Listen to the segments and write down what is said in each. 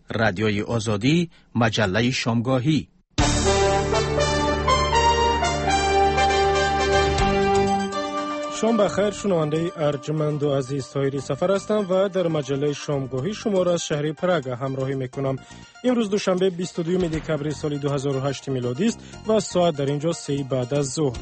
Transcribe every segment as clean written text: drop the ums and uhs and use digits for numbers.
رادیوی آزادی، مجله شامگاهی. شام بخیر، شنونده ارجمند و عزیز طاهری سفر هستم و در مجله شامگاهی شما را از شهر پراگ همراهی میکنم. امروز دوشنبه 22 دکبر سال 2008 میلادی است و ساعت در اینجا 3 بعد از ظهر.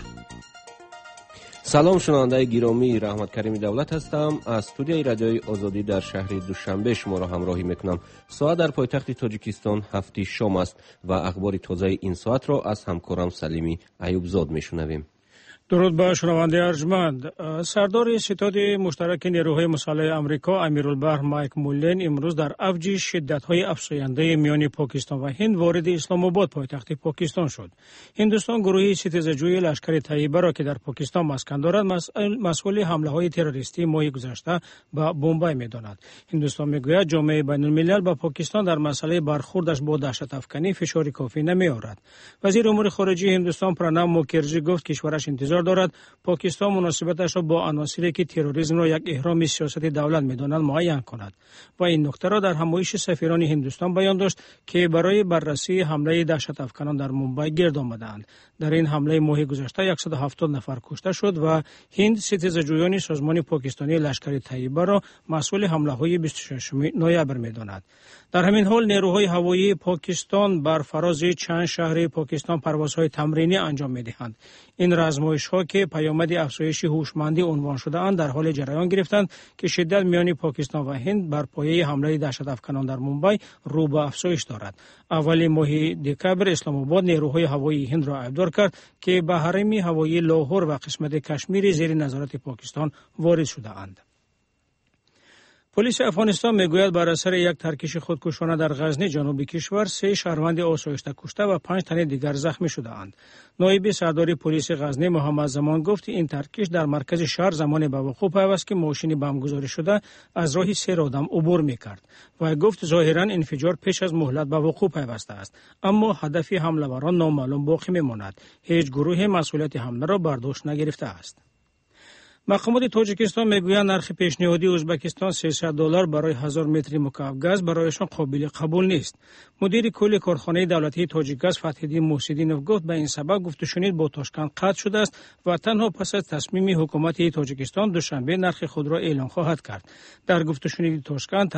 سلام شنونده گرامی، رحمت کریمی دولت هستم. از استودیوی رادیوی آزادی در شهر دوشنبه شما را همراهی میکنم. ساعت در پایتخت تاجیکستان 7 شام است و اخبار تازه این ساعت را از همکارم سلیمی ایوبزاد میشنویم. درود به شنونده ارجمند. سردار ستاد مشترک نیروهای مسلح آمریکا امیرالبحر مایک مولن امروز در اوج شدت‌های افزاینده میان پاکستان و هند وارد اسلام آباد پایتخت پاکستان شد. هندوستان گروهی ستیزجوی لشکر طیبه را که در پاکستان مسکن دارد مسئول حمله‌های تروریستی ماه گذشته به بمبای می‌داند. هندوستان می‌گوید جامعه بین‌الملل با پاکستان در مسئله برخوردش با دهشت افکنی فشار کافی نمی‌آورد. وزیر امور خارجه هندوستان پراناب موکرجی گفت کشورش انتظار دارد پاکستان مناسبتش را با عناصری که تروریسم را یک احرام سیاست دولت می‌دانند معین کند و این نکته را در همایش سفیران هندوستان بیان داشت که برای بررسی حمله دهشت افکنان در ممبئی گرد آمدند. در این حمله ماه گذشته 170 نفر کشته شد و هند ستیزجویان سازمان پاکستانی لشکر طیبه را مسئول حمله‌های 26 نوامبر می‌داند. در همین حال نیروهای هوایی پاکستان بر فراز چند شهر پاکستان پروازهای تمرینی انجام می‌دهند. این آزمایش‌ها که پیامد افزایش هوشمندی عنوان شده اند در حال جریان گرفتند که شدت میان پاکستان و هند بر پایه حمله دهشت افکنان در ممبئی رو به افزایش دارد. اول ماه دکبر اسلام آباد نیروهای هوایی هند را ابدار کرد که به حرم هوایی لاهور و قسمت کشمیر زیر نظارت پاکستان وارد شده اند. پلیس افغانستان میگوید بر اثر یک ترکش خودکشانه در غزنی جنوب کشور 3 شهروند آسایشته کشته و 5 تن دیگر زخمی شده اند. نایب سردار پلیس غزنی محمد زمان گفت این ترکش در مرکز شهر زمان به وقوع پیوست که ماشین بمبگذاری شده از راه 3 آدم عبور میکرد و گفت ظاهرا انفجار پیش از مهلت به وقوع پیوسته است، اما هدف حمله‌وران نامعلوم باقی میماند. هیچ گروه مسئولیت حمله را بر دوش نگرفته است. مقامات تاجیکستان میگویند نرخ پیشنهادی ازبکستان $300 برای 1000 متر مکعب گاز برایشان قابل قبول نیست. مدیر کل کارخانه دولتی تاجیکگاز فتح‌الدین موسیدینوف گفت به این سبب گفت و شنید با تاشکند قطع شده است و تنها پس از تصمیم حکومت تاجیکستان دوشنبه نرخ خود را اعلام خواهد کرد. در گفت و شنید تاشکند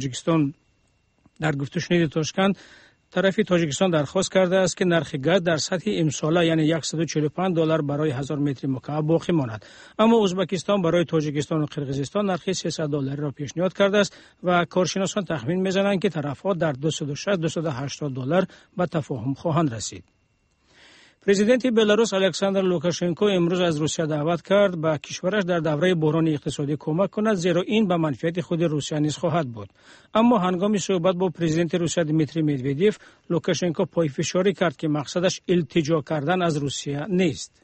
طرف تاجیکستان درخواست کرده است که نرخ گاز در سطح امساله یعنی $145 برای 1000 متر مکعب باقی ماند، اما ازبکستان برای تاجیکستان و قرقیزستان نرخ $300 را پیشنهاد کرده است و کارشناسان تخمین می‌زنند که طرف‌ها در $260-280 به تفاهم خواهند رسید. پرزیدنت بلاروس الکساندر لوکاشنکو امروز از روسیه دعوت کرد به کشورش در دوره بحران اقتصادی کمک کند، زیرا این به منفعت خود روسیه نیز خواهد بود. اما هنگام صحبت با پرزیدنت روسیه دیمیتری مدودیف، لوکاشنکو پایفشاری کرد که مقصدش التجا کردن از روسیه نیست.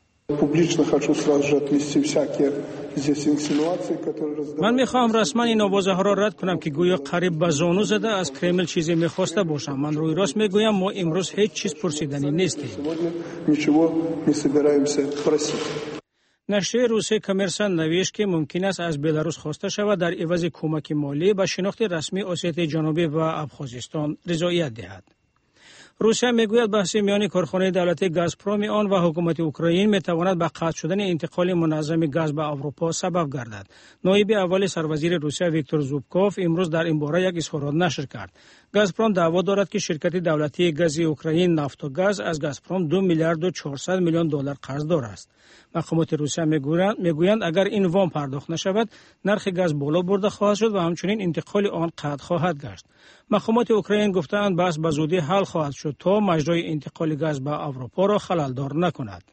من میخواهم رسما این آوازه ها را رد کنم که گویا قریب به زانو زده از کرمل چیزی میخواسته باشم. من روی راست میگویم ما امروز هیچ چیز پرسیدنی نیستیم. نشریه روسیه کامرسان نوشت که ممکن است از بلاروس خواسته شود در عوض کمک مالی به شناخت رسمی اسیای جنوبی و ابخازستان رضایت دهد. روسیه میگوید بحث میان کارخانه دولتی گازپروم آن و حکومت اوکراین میتواند به قطع شدن انتقال منظم گاز به اروپا سبب گردد. نایب اول سروزیر روسیه ویکتور زوبکوف امروز در این باره یک اظهارات نشر کرد. گازپروم دعوا دارد که شرکت دولتی گاز اوکراین نافتوگاز از گازپروم $2,400,000,000 قرضدار است. مقامات روسیه میگویند اگر این وام پرداخت نشود نرخ گاز بالا برده خواهد شد و همچنین انتقال آن قطع خواهد گشت. مقامات اوکراین گفتند بحث به زودی حل خواهد شد تا مجرای انتقال گاز به اروپا را خللدار نکند.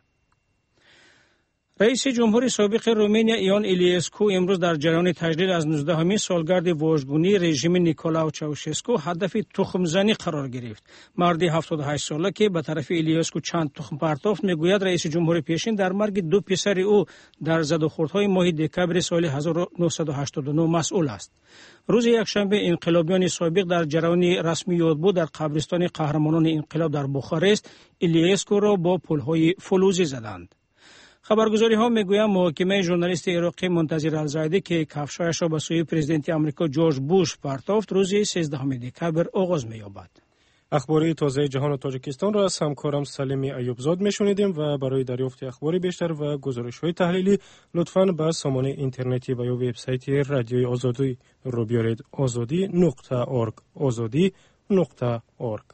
رئیس جمهور سابق رومانیا ایان الیاسکو امروز در جریان تجلیل از 19مین سالگرد واژگونی رژیم نیکولاو چاوشسکو هدف تخم‌زنی قرار گرفت. مردی 78 ساله که به طرف الیاسکو چند تخم پرتافت میگوید رئیس جمهور پیشین در مرگ 2 پسر او در زد و خوردهای ماه دکبر سال 1989 مسئول است. روز یکشنبه انقلابیان سابق در جریان رسمی یادبود در قبرستان قهرمانان انقلاب در بخارست الیاسکو را با پلهای فلزی زدند. خبرگزاری‌ها می‌گویند محاکمه ژورنالیست عراقی منتظر الزایدی که کفش‌هایش را به سوی پرزیدنت آمریکا جورج بوش پرتافت روز 13 دکامبر آغاز می‌یابد. اخباری تازه جهان و تاجیکستان را از همکارم سلیم ایوبزاد میشنیدیم و برای دریافت اخباری بیشتر و گزارش‌های تحلیلی لطفاً به سامانه اینترنتی و یا وبسایت رادیوی آزادی رو بیارید azadi.org azadi.org.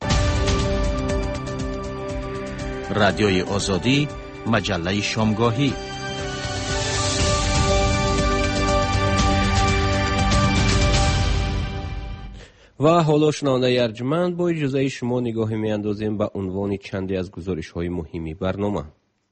رادیوی آزادی، مجله شامگاهی. و حالا شنونده ارجمند با اجازه شما نگاهی میاندازیم به عنوان چندی از گزارش‌های مهمی برنامه.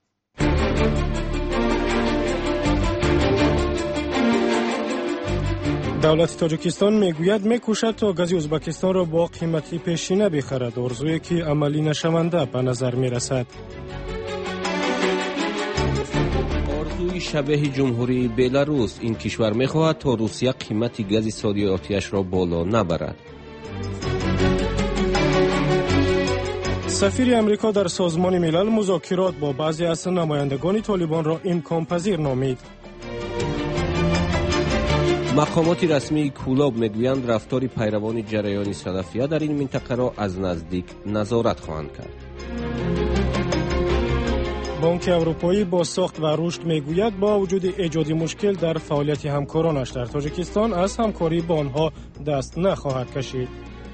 دولت تاجیکستان میگوید میکوشد تا گاز ازبکستان را با قیمتی پیشینه بخرد، آرزویی که عملی نشونده به نظر میرسد. آرزوی شبیه جمهوری بلاروس، این کشور میخواهد تا روسیه قیمت گاز صادراتیش را بالا نبرد. سفیر امریکا در سازمان ملل مذاکرات با بعضی از نمایندگان طالبان را امکان پذیر نامید. مقامات رسمی کولاب میگویند رفتار پیروان جریان سلفیه در این منطقه را از نزدیک نظارت خواهند کرد. بانک اروپایی با ساخت و رشد میگوید با وجود ایجاد مشکل در فعالیت همکارانش در تاجیکستان از همکاری با آنها دست نخواهد کشید.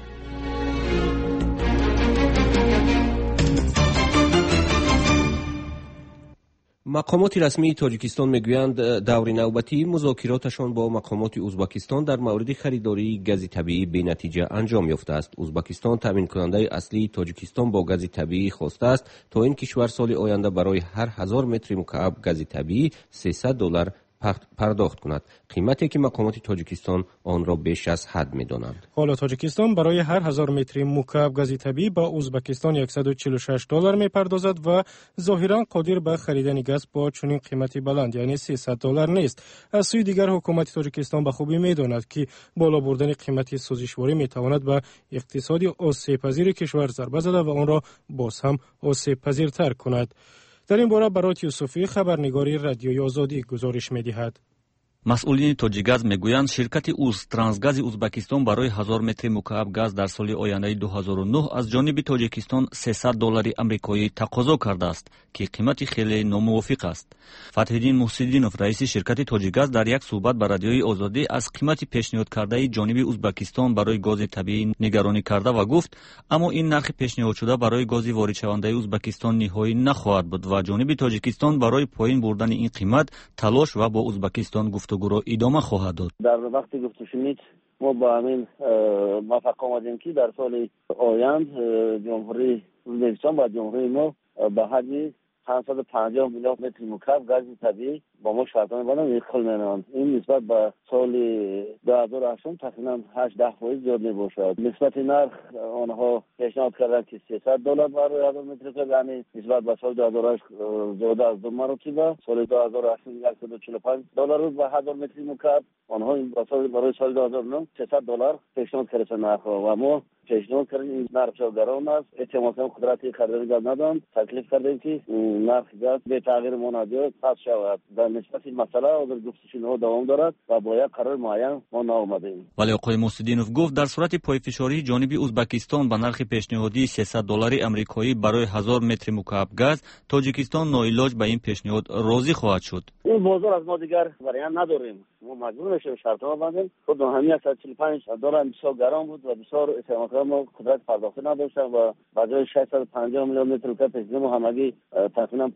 مقامات رسمی تاجیکستان میگویند دور نوبتی مذاکراتشان با مقامات ازبکستان در مورد خریداری گاز طبیعی به نتیجه انجام یافته است. ازبکستان تامین کننده اصلی تاجیکستان با گاز طبیعی خواسته است تا این کشور سال آینده برای هر 1000 متر مکعب گاز طبیعی $300 پرداخت کند، قیمتی که مقامات تاجیکستان آن را بیش از حد می‌دانند. حالا تاجیکستان برای هر 1000 متر مکعب گاز طبیعی با ازبکستان $146 می‌پردازد و ظاهراً قادر به خریدن گاز با چنین قیمتی بلند یعنی $300 نیست. از سوی دیگر حکومت تاجیکستان به خوبی می‌داند که بالا بردن قیمت سوزشواری می‌تواند به اقتصاد آسیب‌پذیر کشور ضربه زده و آن را باز هم آسیب‌پذیرتر کند. در این باره برات یوسفی خبرنگاری رادیوی آزادی گزارش می‌دهد. مسئولین توجیگاز میگویند شرکت ترانسگاز ازبکستان برای 1000 متر مکعب گاز در سال آینده 2009 از جانب تاجیکستان $300 آمریکایی تقاضا کرده است که قیمتی خیلی ناموافق است. فتح‌الدین محسنینوف رئیس شرکت توجیگاز در یک صحبت با رادیوی آزادی از قیمت پیشنهاد کرده جانب ازبکستان برای گاز طبیعی نگرانی کرده و گفت اما این نرخ پیشنهاد شده برای گاز وارد شونده ازبکستان نهایی نخواهد بود و جانب تاجیکستان برای پایین بردن این قیمت تلاش و با ازبکستان گفتگو را ادامه خواهد داد. در وقتی گفتگو شنید ما با همین موافق آمدیم که در سال آینده جمهوری ازبکستان و جمهوری ما به حد 550 میلیون متر مکعب گاز طبیعی با ما شرطانه بندن ادخال می‌کنند. این نسبت به سال 2008 تقریبا 8-10% زیاد میباشد. نسبت نرخ آنها پیشنهاد کردند که $300 برای 1000 متر مکعب، یعنی نسبت به سال 2008 زیاده از 2 مرتبه. سال 2008 $145 بود به 1000 متر مکعب، آنها برای سال 2009 $300 پیشنهاد کردند نرخ و ما پیشنهاد کردیم این نرخ گران است، اعتماد قدرتی خریداری گاز ندارند، تکلیف کردیم که نرخ گاز به تغییر مناسب پس شود. در نسبت این مسئله در گفتگوها دوام دارد و با یک قرار معین ما ناآمدیم. ولی آقای محسنینوف گفت در صورت پایفشاری جانب ازبکستان به نرخ پیشنهادی $300 آمریکایی برای 1000 متر مکعب گاز، تاجیکستان ناعلاج به این پیشنهاد راضی خواهد شد. این بازار از ما دیگر وریان نداریم، ما مجبور میشیم شرط‌ها بندیم. خود همین $145 بسیار گران بود و بسیار اعتماد ما قدرت پرداخت نداشتن و بجای 650 میلیون متر مکعب پیشنهاد ما همگی تقریبا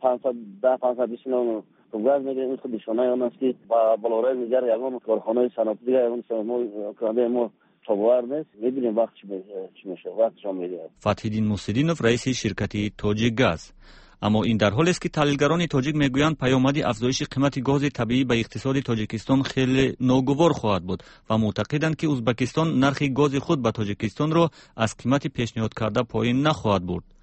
520 میلیون گاز میده. این خود نشانه آن است که با بالارای دیگر یگان کارخانه‌های صنعتی دیگر یگان کننده ما توبار نیست. می‌بینیم وقت چی میشه، وقت شام میده. فتح‌الدین محسنینوف رئیس شرکت توجیگاز. اما این در حالی است که تحلیلگران تاجیک میگویند پیامد افزایش قیمت گاز طبیعی به اقتصاد تاجیکستان خیلی ناگوار خواهد بود و معتقدند که ازبکستان نرخ گاز خود به تاجیکستان را از قیمت پیشنهاد کرده پایین نخواهد برد.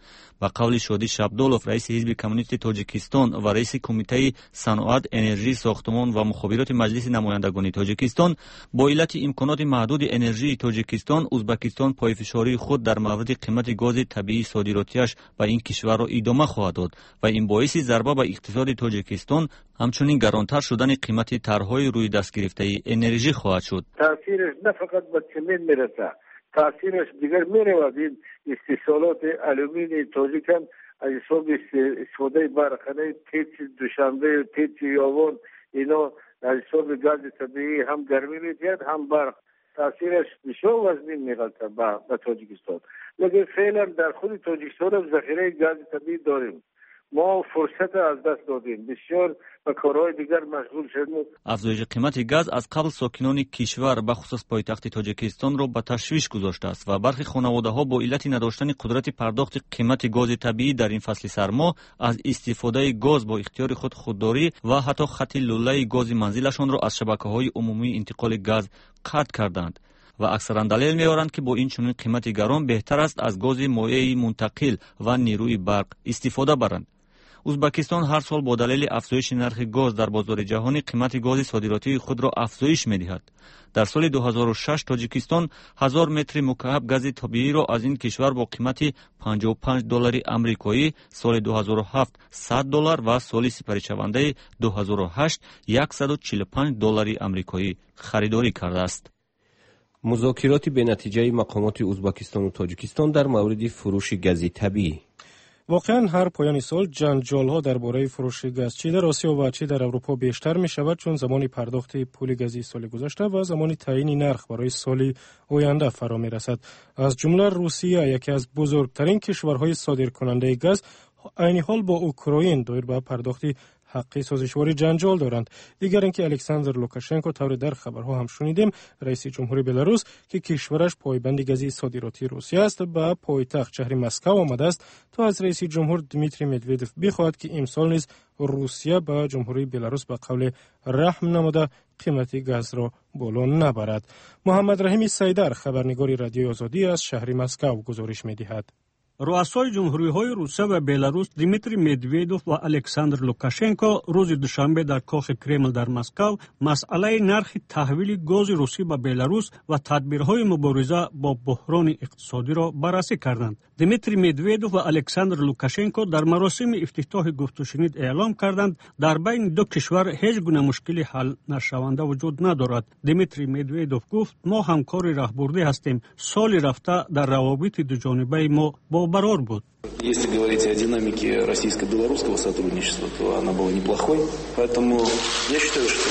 ба қавли Шодӣ Шабдолов, раиси ҳизби коммунисти Тоҷикистон ва раиси кумитаи саноат, энержӣ, сохтмон ва мухобироти маҷлиси намояндагони Тоҷикистон, бо иллати имконоти маҳдуди энержии Тоҷикистон, Узбекистон пойфишории худ дар мавриди қимати гази табиии содиротиаш ба ин кишварро идома хоҳад дод ва ин боиси зарба ба иқтисоди Тоҷикистон, ҳамчунин гаронтар шудани қимати тарҳои рӯи дастгирифтаи энержӣ хоҳад шуд. Таъсираш на фақат ба цемент мераса, таъсираш дигар меравад. ин истисолоти алюминии тоҷикам аз ҳисоби истифодаи барқанаи печи Душанбе, печи Ёвон, ино аз ҳисоби гази табиӣ ҳам гармӣ медиҳад, ҳам барқ. таъсираш бисёр вазнин меғалтад ба Тоҷикистон. Лекин феълан дар худи Тоҷикистон ҳам захираи гази табиӣ дорем. ما فرصت از دست دادیم، بسیار به کارهای دیگر مشغول شدیم. افزایش قیمت گاز از قبل ساکنان کشور به خصوص پایتخت تاجیکستان را به تشویش گذاشته است و برخی خانواده‌ها با علت نداشتن قدرت پرداخت قیمت گاز طبیعی در این فصل سرما از استفاده گاز با اختیار خود خودداری و حتی خط لوله گاز منزلشان را از شبکه‌های عمومی انتقال گاز قطع کردند و اکثرا دلیل می‌آورند که با این چنین قیمت گران بهتر است از گاز مایع منتقل و نیروی برق استفاده برند. ازبکستان هر سال با دلیل افزایش نرخ گاز در بازار جهانی قیمت گاز صادراتی خود را افزایش می‌دهد. در سال 2006 تاجیکستان 1000 متر مکعب گاز طبیعی را از این کشور با قیمت $55 آمریکایی، سال 2007 $100 و سال سپریشونده 2008 $145 آمریکایی خریداری کرده است. مذاکرات بنتیجه مقامات ازبکستان و تاجیکستان در مورد فروش گاز طبیعی. واقعا هر پایان سال جنجال‌ها درباره فروش گاز چه در آسیا و چه در اروپا بیشتر می‌شود، چون زمان پرداخت پول گازی سال گذشته و زمان تعیین نرخ برای سال آینده فرا می‌رسد. از جمله روسیه، یکی از بزرگترین کشورهای صادرکننده گاز، عین حال با اوکراین دایر به پرداخت حقی سازشواری جنجال دارند. دیگر اینکه الکساندر لوکاشنکو طور در خبرها هم شنیدیم، رئیس جمهوری بلاروس که کشورش پایبند گازی صادراتی روسیه است، به پایتخت شهر مسکو آمده است تا از رئیس جمهور دمیتری مدودوف بخواهد که امسال نیز روسیه به جمهوری بلاروس به قول رحم نموده قیمت گاز را بالا نبرد. محمد رحیم سیدر، خبرنگار رادیوی آزادی از شهر مسکو گزارش می‌دهد. رؤسای جمهوری‌های روسیه و بلاروس دیمیتری مدودوف و الکساندر لوکاشنکو روز دوشنبه در کاخ کرمل در مسکو مسئله نرخ تحویل گاز روسی به بلاروس و تدبیرهای مبارزه با بحران اقتصادی را بررسی کردند. دیمیتری مدودوف و الکساندر لوکاشنکو در مراسم افتتاح گفت و شنید اعلام کردند در بین دو کشور هیچ گونه مشکلی حل نشونده وجود ندارد. دیمیتری مدودوف گفت ما همکار راهبرده هستیم. سال رفته در روابط دو جانبه ما با برار بود. Если говорить о динамике российско-белорусского сотрудничества, то она была неплохой. Поэтому я считаю, что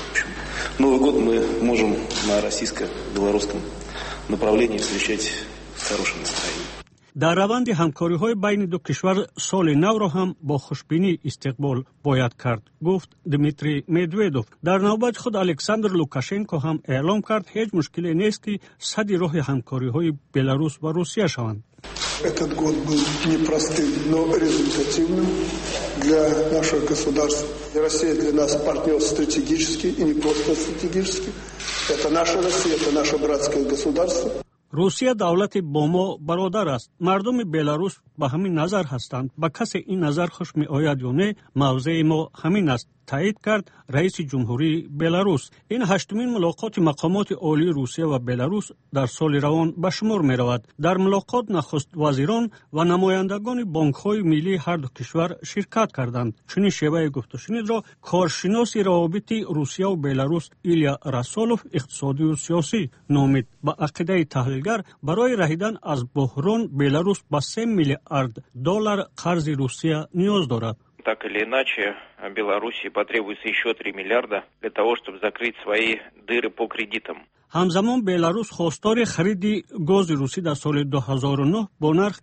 Новый год мы можем на российско-белорусском направлении встречать с хорошим настроением. در روند همکاری‌های بین دو کشور سال نو را هم با خوشبینی استقبال باید کرد، گفت دیمیتری مدودوف. در نوبت خود الکساندر لوکاشنکو هم اعلام کرد هیچ مشکلی نیست که سد راه همکاری‌های بلاروس و روسیه شوند. Этот год был непростым, но результативным для нашего государства. Россия для нас партнер стратегический и не просто стратегический. Это наша Россия, это наше братское государство. روسیه دولت با ما برادر است. مردم بلاروس به همین نظر هستند. به کسی این نظر خوش می آید یا نه، موضع ما همین است، تایید کرد رئیس جمهوری بلاروس. این هشتمین ملاقات مقامات عالی روسیه و بلاروس در سال روان به شمار می رود. در ملاقات نخست وزیران و نمایندگان بانک‌های ملی هر دو کشور شرکت کردند. چنین شیوه گفت و شنید را کارشناس روابط روسیه و بلاروس ایلیا راسولوف اقتصادی و سیاسی نامید. با عقیده تحلیلگر برای رهیدن از بحران بلاروس با 3 میلیارد دلار قرض روسیه نیاز دارد. Так или иначе, Белоруссии потребуется еще 3 миллиарда для того, чтобы закрыть свои дыры по кредитам. همزمان بلاروس خواستار خرید گاز روسی در سال 2009 با نرخ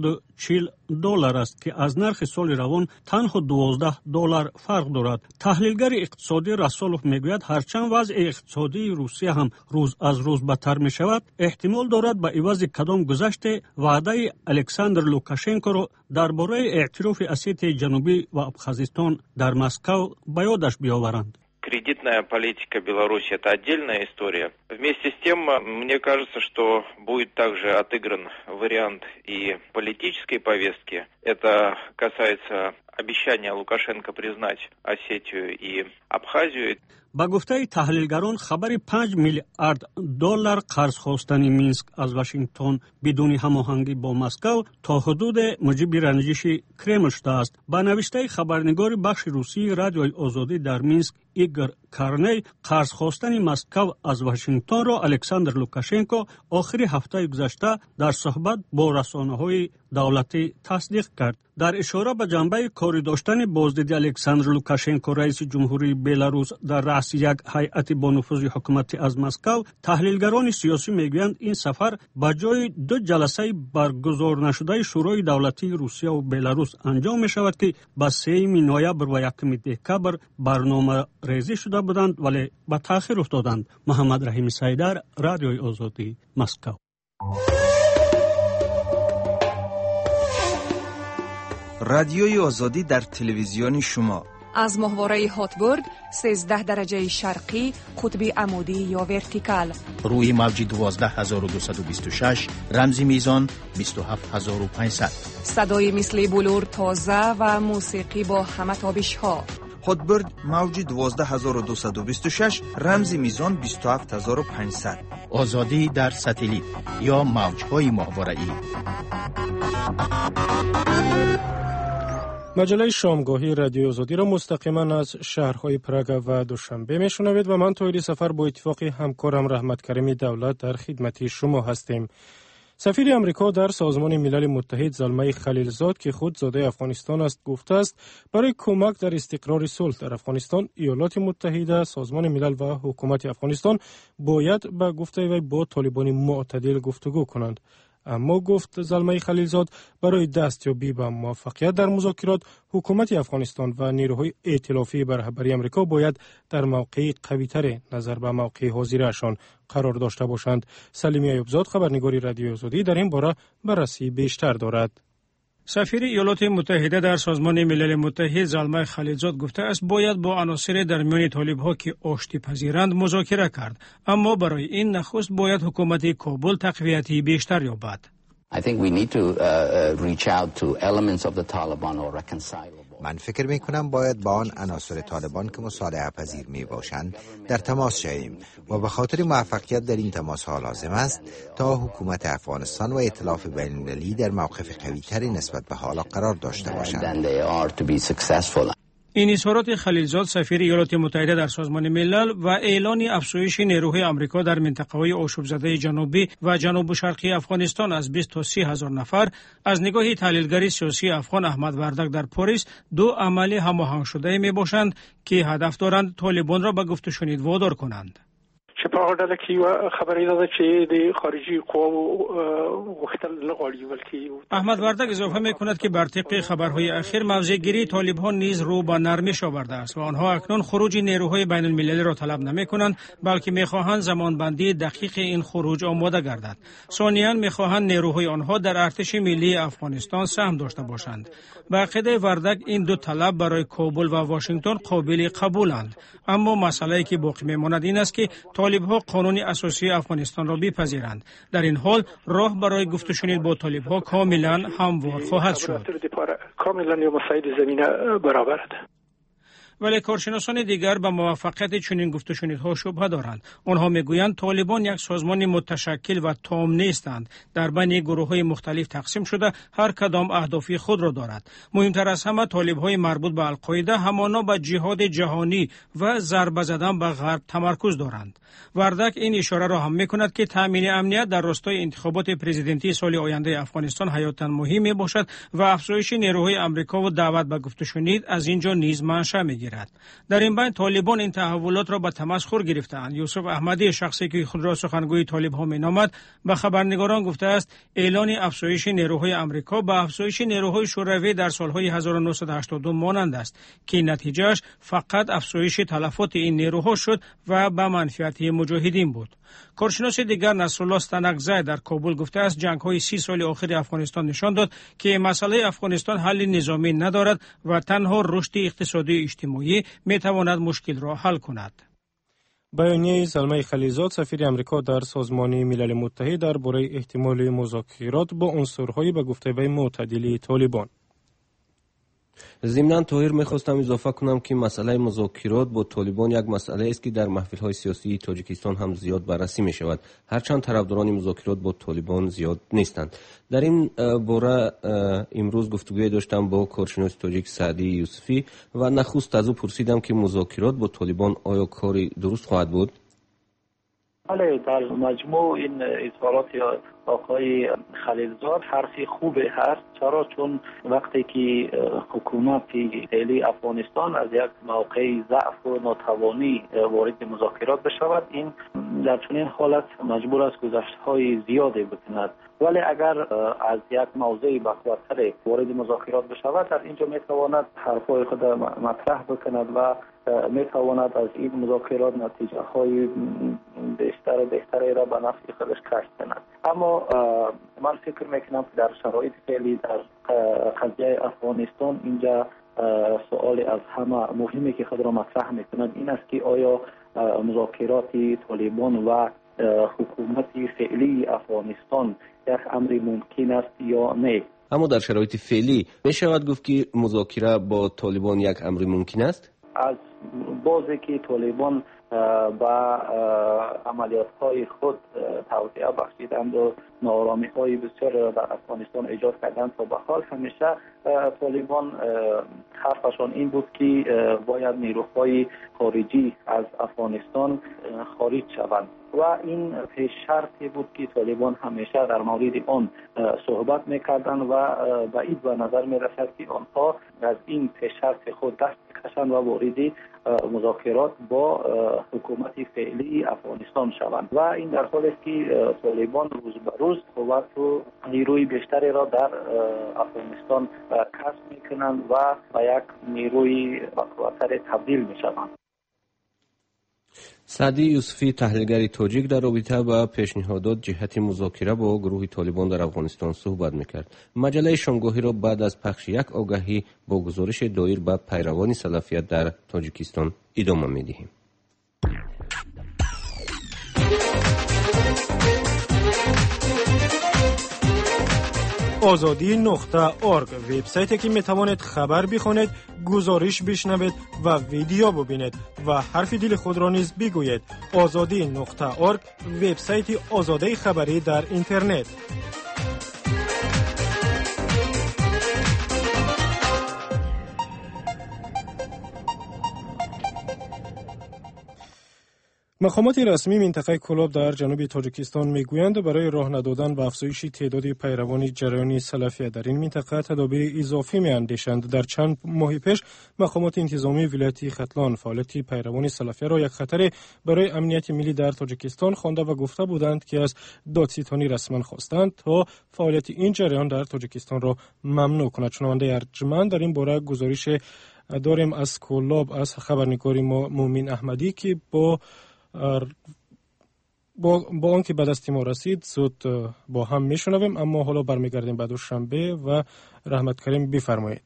$140 است که از نرخ سال روان تنها $12 فرق دارد. تحلیلگر اقتصادی راسولوف میگوید هرچند وضع اقتصادی روسیه هم روز از روز بدتر می شود، احتمال دارد به عوض کدام گذشته وعده الکساندر لوکاشنکو را درباره اعتراف اسیت جنوبی و ابخازستان در مسکو به یادش بیاورند. кредитная политика Беларуси – это отдельная история. Вместе с тем, мне кажется, что будет также отыгран вариант и политической повестки. Это касается обещания Лукашенко признать Осетию и Абхазию. با گفته تحلیلگران خبر 5 میلیارد دلار قرض خواستن مینسک از واشنگتن بدون هماهنگی با مسکو تا حدود موجب رنجش کرمل شده است. با نوشته خبرنگار بخش روسی رادیوی آزادی در مینسک ایگور کارنی، قرض خواستن مسکو از واشنگتن را الکساندر لوکاشنکو آخر هفته گذشته در صحبت با رسانه‌های دولتی تصدیق کرد. در اشاره به جنبه کاری داشتن بازدید الکساندر لوکاشنکو رئیس جمهوری بلاروس در رأس یک هیئت با نفوذ حکومتی از مسکو، تحلیلگران سیاسی میگویند این سفر به جای 2 جلسه برگزار نشده شورای دولتی روسیه و بلاروس انجام می شود که به 3 نوامبر و 1 دکامبر برنامه ریزی شده بودند ولی به تأخیر افتادند. محمد رحیم سیدار، رادیوی آزادی، مسکو. رادیوی آزادی در تلویزیون شما از ماهواره هاتبورد 13 درجه شرقی قطب عمودی یا ورتیکال روی موج 12226 رمزی میزان 27500 صدای مثل بلور تازه و موسیقی با همه تابش ها. هاتبورد موج 12226 رمزی میزان 27500 آزادی در ساتلیت یا موج‌های ماهواره‌ای. مجله شامگاهی رادیو آزادی را مستقیما از شهرهای پراگ و دوشنبه میشنوید و من طاهری سفر با اتفاق همکارم رحمت کریمی دولت در خدمت شما هستیم. سفیر امریکا در سازمان ملل متحد زلمه خلیلزاد که خود زاده افغانستان است گفته است برای کمک در استقرار صلح در افغانستان ایالات متحده، سازمان ملل و حکومت افغانستان باید به گفته وی با طالبان معتدل گفتگو کنند. اما گفت زلمه خلیلزاد برای دستیابی به موفقیت در مذاکرات حکومت افغانستان و نیروهای ائتلافی به رهبری امریکا باید در موقع قوی‌تر نظر به موقع حاضرشان قرار داشته باشند. سلیمی ایوبزاد، خبرنگار رادیو آزادی، در این باره بررسی بیشتر دارد. سفیر ایالات متحده در سازمان ملل متحد زلمه خلیلزاد گفته است باید با عناصر در میان طالب‌ها که آشتی پذیرند مذاکره کرد، اما برای این نخست باید حکومت کابل تقویتی بیشتر یابد. من فکر می کنم باید با آن عناصر طالبان که مصالحه پذیر می باشند در تماس شویم و به خاطر موفقیت در این تماس ها لازم است تا حکومت افغانستان و ائتلاف بین المللی در موقف قوی تری نسبت به حالا قرار داشته باشند. این اظهارات خلیلزاد سفیر ایالات متحده در سازمان ملل و اعلان افزایش نیروهای آمریکا در منطقه‌های آشوب زده جنوبی و جنوب شرقی افغانستان از 20 تا 30 هزار نفر از نگاه تحلیلگر سیاسی افغان احمد وردک در پاریس 2 عمل هماهنگ شده میباشند که هدف دارند طالبان را به گفت و شنید وادار کنند. شپاغ ډله کې یو خبرې ده چې د خارجي قواو غوښتل نه غواړي بلکې احمد وردک اضافه میکند که بر طبق خبرهای اخیر موضع‌گیری طالبان نیز رو به نرمش آورده است و آنها اکنون خروج نیروهای بین المللی را طلب نمیکنند بلکه میخواهند زمانبندی دقیق این خروج آماده گردد. ثانیاً میخواهند نیروهای آنها در ارتش ملی افغانستان سهم داشته باشند. به عقیده وردک این 2 طلب برای کابل و واشنگتن قابل قبولند، اما مسئله‌ای که باقی میماند این است که طالب‌ها قانون اساسی افغانستان را بپذیرند. در این حال راه برای گفت و شنید با طالب‌ها کاملا هموار خواهد شد. کاملا مساعد زمینه برابر است. ولی کارشناسان دیگر به موفقیت چنین گفت و شنیدها شبهه دارند. آنها میگویند طالبان یک سازمان متشکل و تام نیستند، در بین گروه‌های مختلف تقسیم شده، هر کدام اهداف خود را دارد. مهمتر از همه طالب‌های مربوط به القاعده همانا به جهاد جهانی و ضربه زدن به غرب تمرکز دارند. وردک این اشاره را هم میکند که تامین امنیت در راستای انتخابات پرزیدنتی سال آینده افغانستان حیاتاً مهم میباشد و افزایش نیروهای آمریکا و دعوت به گفت و شنید از اینجا نیز منشأ میگیرد. در این بین طالبان این تحولات را به تمسخر گرفتند. یوسف احمدی، شخصی که خود را سخنگوی طالب‌ها مینامد، به خبرنگاران گفته است اعلان افزایش نیروهای آمریکا به افزایش نیروهای شوروی در سالهای 1982 مانند است که نتیجهش فقط افزایش تلفات این نیروها شد و به منفعت مجاهدین بود. کارشناس دیگر نصرالله ستنکزی در کابل گفته است جنگ‌های 30 سال اخیر افغانستان نشان داد که مسئله افغانستان حل نظامی ندارد و تنها رشد اقتصادی اجتماعی میتواند مشکل را حل کند. بیانیه سلمه خلیزاد سفیر امریکا در سازمان ملل متحد درباره احتمال مذاکرات با عنصرهای به گفته وی معتدل طالبان. ضمناً طاهر میخواستم اضافه کنم که مسئله مذاکرات با طالبان یک مسئله است که در محفل‌های سیاسی تاجیکستان هم زیاد بررسی می شود، هرچند طرفداران مذاکرات با طالبان زیاد نیستند. در این باره امروز گفتگوی داشتم با کارشناس تاجیک سعدی یوسفی و نخست از او پرسیدم که مذاکرات با طالبان آیا کاری درست خواهد بود؟ بله، در مجموع این اظهارات آقای خلیلزاد حرفی خوبه هست. چرا؟ چون وقتی که حکومت فعلی افغانستان از یک موقع ضعف و ناتوانی وارد مذاکرات بشود، این در چنین حالت مجبور است گذشته‌های زیادی بکند. ولی اگر از یک موضوع بقوتر وارد مذاکرات بشود، در اینجا میتواند حرفای خود مطرح بکند و میتواند از این مذاکرات نتیجه های بهتری را به نفع خودش کسب کند. اما من فکر میکنم که در شرایط فعلی در قضیه افغانستان اینجا سوال از همه مهمی که خود را مطرح میکند این است که آیا مذاکرات طالبان و حکومت فعلی افغانستان یک امر ممکن است یا نه. اما در شرایط فعلی می شود گفت که مذاکره با طالبان یک امر ممکن است؟ از بازی که طالبان با عملیات‌های خود توسعه بخشیدند و ناآرامی‌های بسیار در افغانستان ایجاد کردند تا به حال همیشه طالبان حرفشان این بود که باید نیروهای خارجی از افغانستان خارج شوند و این پیش شرطی بود که طالبان همیشه در مورد آن صحبت می‌کردند و بعید به نظر می‌رسد که آنها از این پیش شرط خود دست بکشند و وارد مذاکرات با حکومت فعلی افغانستان شوند و این در حالی است که طالبان روز به روز قوت و نیروی بیشتری را در افغانستان کسب میکنند و به یک نیروی قوتر تبدیل میشوند. سعدی یوسفی تحلیلگر تاجیک در رابطه با پیشنهادات جهت مذاکره با گروه طالبان در افغانستان صحبت میکرد. مجله شامگاهی را بعد از پخش یک آگهی با گزارش دایر به پیروان سلفیت در تاجیکستان ادامه میدهیم. azadi.org وبسایتی که میتوانید خبر بخوانید، گزارش بشنوید و ویدیو ببینید و حرف دل خود را نیز بگویید. azadi.org وبسایت آزادی خبری در اینترنت. مقامات رسمی منطقه کلاب در جنوب تاجیکستان میگویند برای راه ندادن به افزایش تعداد پیروان جریان سلفیه در این منطقه تدابیر اضافی میاندیشند. در چند ماه پیش مقامات انتظامی ولایت ختلان فعالیت پیروان سلفیه را یک خطر برای امنیت ملی در تاجیکستان خوانده و گفته بودند که از دادستانی رسما خواستند تا فعالیت این جریان در تاجیکستان را ممنوع کند. شنونده ارجمند در این باره گزارش داریم از کلاب از خبرنگار ما مومن احمدی که با آنکه به دست ما رسید زود با هم میشنویم. اما حالا برمیگردیم به دوشنبه و رحمت کریم بفرمایید.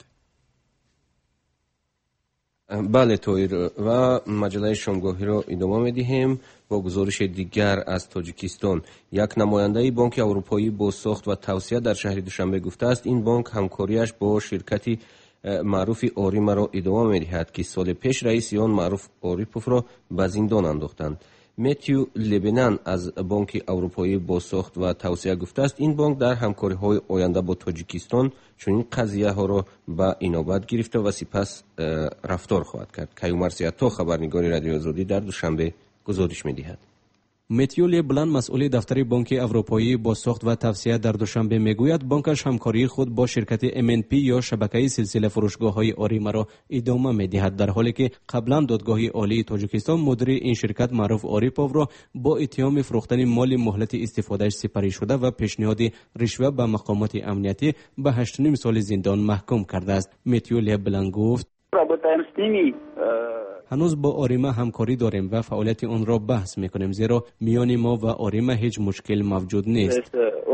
بله طاهر، و مجله شامگاهی را ادامه میدهیم با گزارش دیگر از تاجیکستان. یک نماینده بانک اروپایی با ساخت و توسعه در شهر دوشنبه گفته است این بانک همکاریش با شرکتی معروف آریم را ادامه می‌دهد که سال پیش رئیس آن معروف آریپوف را به زندان انداختند. متیو لبنان از بانک اروپایی با ساخت و توسعه گفته است این بانک در همکاری‌های آینده با تاجیکستان چنین قضیه‌ها را به اینابت گرفته و سپس رفتار خواهد کرد. کیومر سیاتا خبرنگار رادیو آزادی در دوشنبه گزارش می‌دهد. متیو لبنان مسئول دفتر بانک اروپایی با ساخت و توسعه در دوشنبه میگوید بانکش همکاری خود با شرکت MNP یا شبکه سلسله فروشگاه‌های آریم را ادامه می‌دهد، در حالی که قبلا دادگاه عالی تاجیکستان مدیر این شرکت معروف آریپوف را با اتهام فروختن مال مهلت استفادهش سپری شده و پیشنهاد رشوه به مقامات امنیتی به 8.5 سال زندان محکوم کرده است. متیو لبنان گفت هنوز با آریما همکاری داریم و فعالیت اون را بحث میکنیم، زیرا میان ما و آریما هیچ مشکل موجود نیست.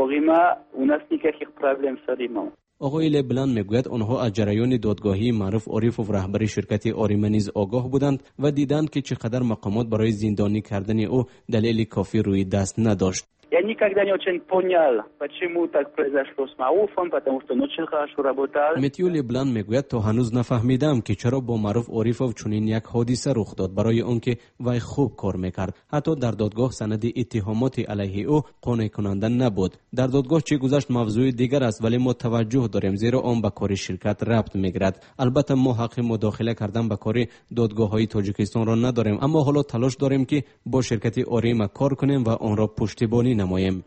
آقای لبلان میگوید آنها از جریان دادگاهی معروف عارفوف رهبر شرکت آریما نیز آگاه بودند و دیدند که چقدر مقامات برای زندانی کردن او دلیل کافی روی دست نداشت. Я никогда не очень понял, почему так произошло с Мауфом, потому что он очень хорошо работал. متیو لبلان میگوید تا هنوز نفهمیدم که چرا با معروف عارفوف چنین یک حادثه رخ داد، برای آنکه وی خوب کار میکرد. حتی در دادگاه سند اتهامات علیه او قانع کننده نبود. در دادگاه چه گذشت موضوع دیگر است، ولی ما توجه داریم زیرا آن به کار شرکت ربط میگیرد. البته ما حق مداخله کردن به کار دادگاه‌های تاجیکستان را نداریم، اما حالا تلاش داریم که با شرکت آریما کار کنیم و آن را پشتیبانی نماییم.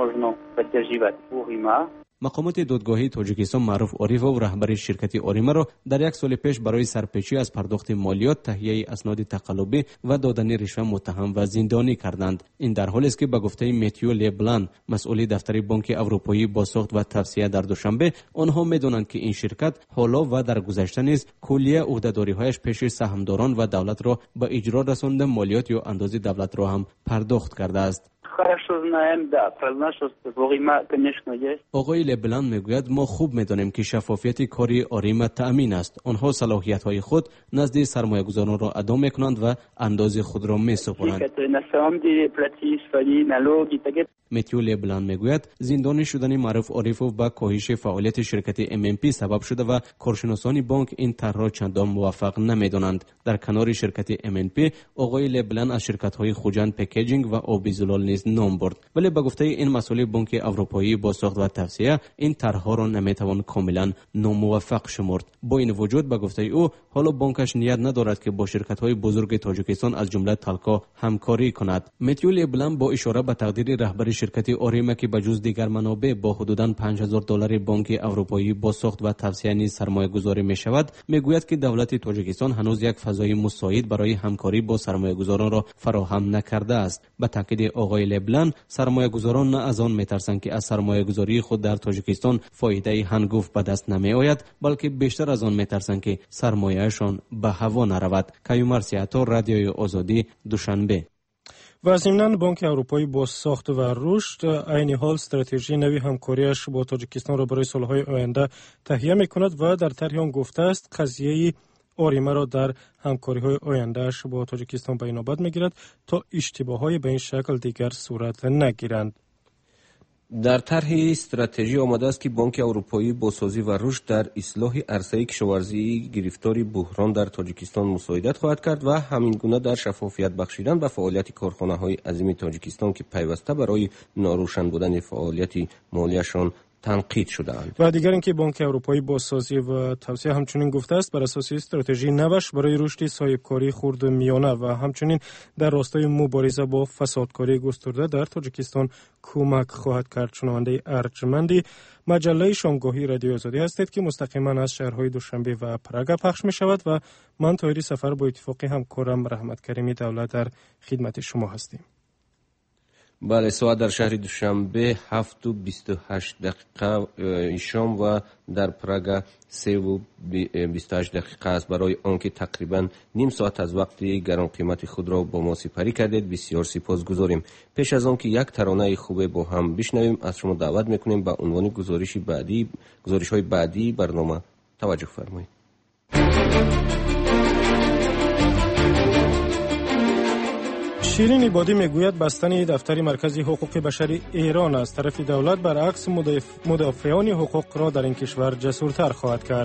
مقامات دادگاهی تاجیکستان معروف عارفوف رهبر شرکت آریما را در یک سال پیش برای سرپیچی از پرداخت مالیات، تهیه اسناد تقلبی و دادن رشوه متهم و زندانی کردند. این در حالی است که به گفته متیو لبلان، مسئول دفتر بانک اروپایی بازساخت و توسعه، در دوشنبه آنها میدانند که این شرکت حالا و در گذشته نیز کلیه عهده‌داری‌هایش پیش سهامداران و دولت را به اجرا رسانده، مالیات یا اندازه دولت را هم پرداخت کرده است. آقای لبلان میگوید ما خوب میدانیم که شفافیت کاری آریما تأمین است. آنها صلاحیت‌های خود نزد سرمایه‌گذاران را ادا می‌کنند و اندازه خود را می‌سپارند. متیو لبلان میگوید زندانی شدن معروف عارفوف با کاهش فعالیت شرکت MNP سبب شده و کارشناسان بانک این طرح را چندان موفق نمی‌دانند. در کنار شرکت MNP آقای لبلان از شرکت‌های خوجند پکیجینگ و آبی زلال نیز نام برد، ولی به گفته این مسئول بانک اروپایی بازساخت و توسعه این طرح‌ها را نمی‌توان کاملا ناموفق شمرد. با این وجود به گفته او حالا بانکش نیت ندارد که با شرکت‌های بزرگ تاجیکستان از جمله تالکا همکاری کند. متیو لبلان با اشاره به تقدیر رهبر شرکت آریما که به جز دیگر منابع با حدوداً $5000 بانک اروپایی بازساخت و توسعه نیز سرمایه‌گذاری می‌شود، میگوید که دولت تاجیکستان هنوز یک فضای مساعد برای همکاری با سرمایه‌گذاران را فراهم نکرده است. به تاکید آقای لبلان، سرمایه‌گذاران نه از آن می‌ترسند که از سرمایه‌گذاری خود در تاجیکستان فایده هنگفت به دست نمی‌آید، بلکه بیشتر از آن می‌ترسند که سرمایه‌شان به هوا نرود. کیومرث عطا، رادیوی آزادی، دوشنبه. و ضمناً بانک اروپایی بازساخت و رشد عین حال استراتژی نوی همکاریش با تاجیکستان را برای سالهای آینده تهیه می‌کند و در طرح آن گفته است قضیه آریما را در همکاری‌های آینده‌اش با تاجیکستان به نوبت می‌گیرد تا اشتباه‌های به این شکل دیگر صورت نگیرند. در طرح استراتژی آمده است که بانک اروپایی با سازی و رشد در اصلاح عرصه کشاورزی گرفتار بحران در تاجیکستان مساعدت خواهد کرد و همین گونه در شفافیت بخشیدن به فعالیت کارخانه‌های عظیم تاجیکستان که پیوسته برای ناروشن بودن فعالیت مالیشان تنقید شدند. و دیگر اینکه بانک اروپایی با سازی و توسعه همچنین گفته است بر اساس استراتژی نوش برای رشد صاحبکاری خرد و میانه و همچنین در راستای مبارزه با فسادکاری گسترده در تاجیکستان کمک خواهد کرد. شنونده ارجمندی مجله شامگاهی رادیو آزادی هستید که مستقیما از شهرهای دوشنبه و پراگ پخش می شود و من طاهری سفر با اتفاق همکارم رحمت کریمی دولت در خدمت شما هستیم. بله، ساعت در شهر دوشنبه 7:28 شام و در پراگ 3:28 است. برای آنکه تقریبا نیم ساعت از وقت گران قیمت خود را با ما سپری کردید بسیار سپاسگزاریم. پیش از آنکه یک ترانه خوب با هم بشنویم از شما دعوت میکنیم به عنوان گزارش‌های بعدی برنامه توجه فرمایید. شیرین عبادی میگوید بستن دفتر مرکزی حقوق بشری ایران از طرف دولت برعکس مدافعان حقوق را در این کشور جسورتر خواهد کرد.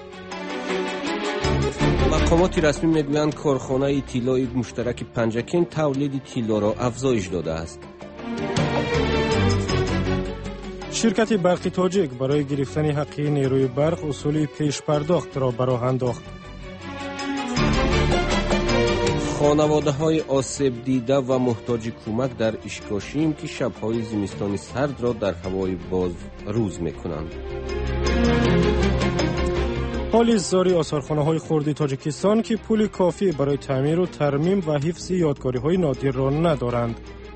مقامات رسمی میگویند کارخانه طلای مشترک پنجکین تولید طلا را افزایش داده است. شرکت برق تاجیک برای گرفتن حقی نیروی برق اصول پیش پرداخت را به راه انداخت. خانواده‌های آسیب دیده و محتاج کمک در اشکاشیم که شب‌های زمستانی سرد را در هوای باز روز می‌کنند. حال زاری آثارخانه‌های خردی تاجیکستان که پول کافی برای تعمیر و ترمیم و حفظ یادگاری‌های نادر را ندارند.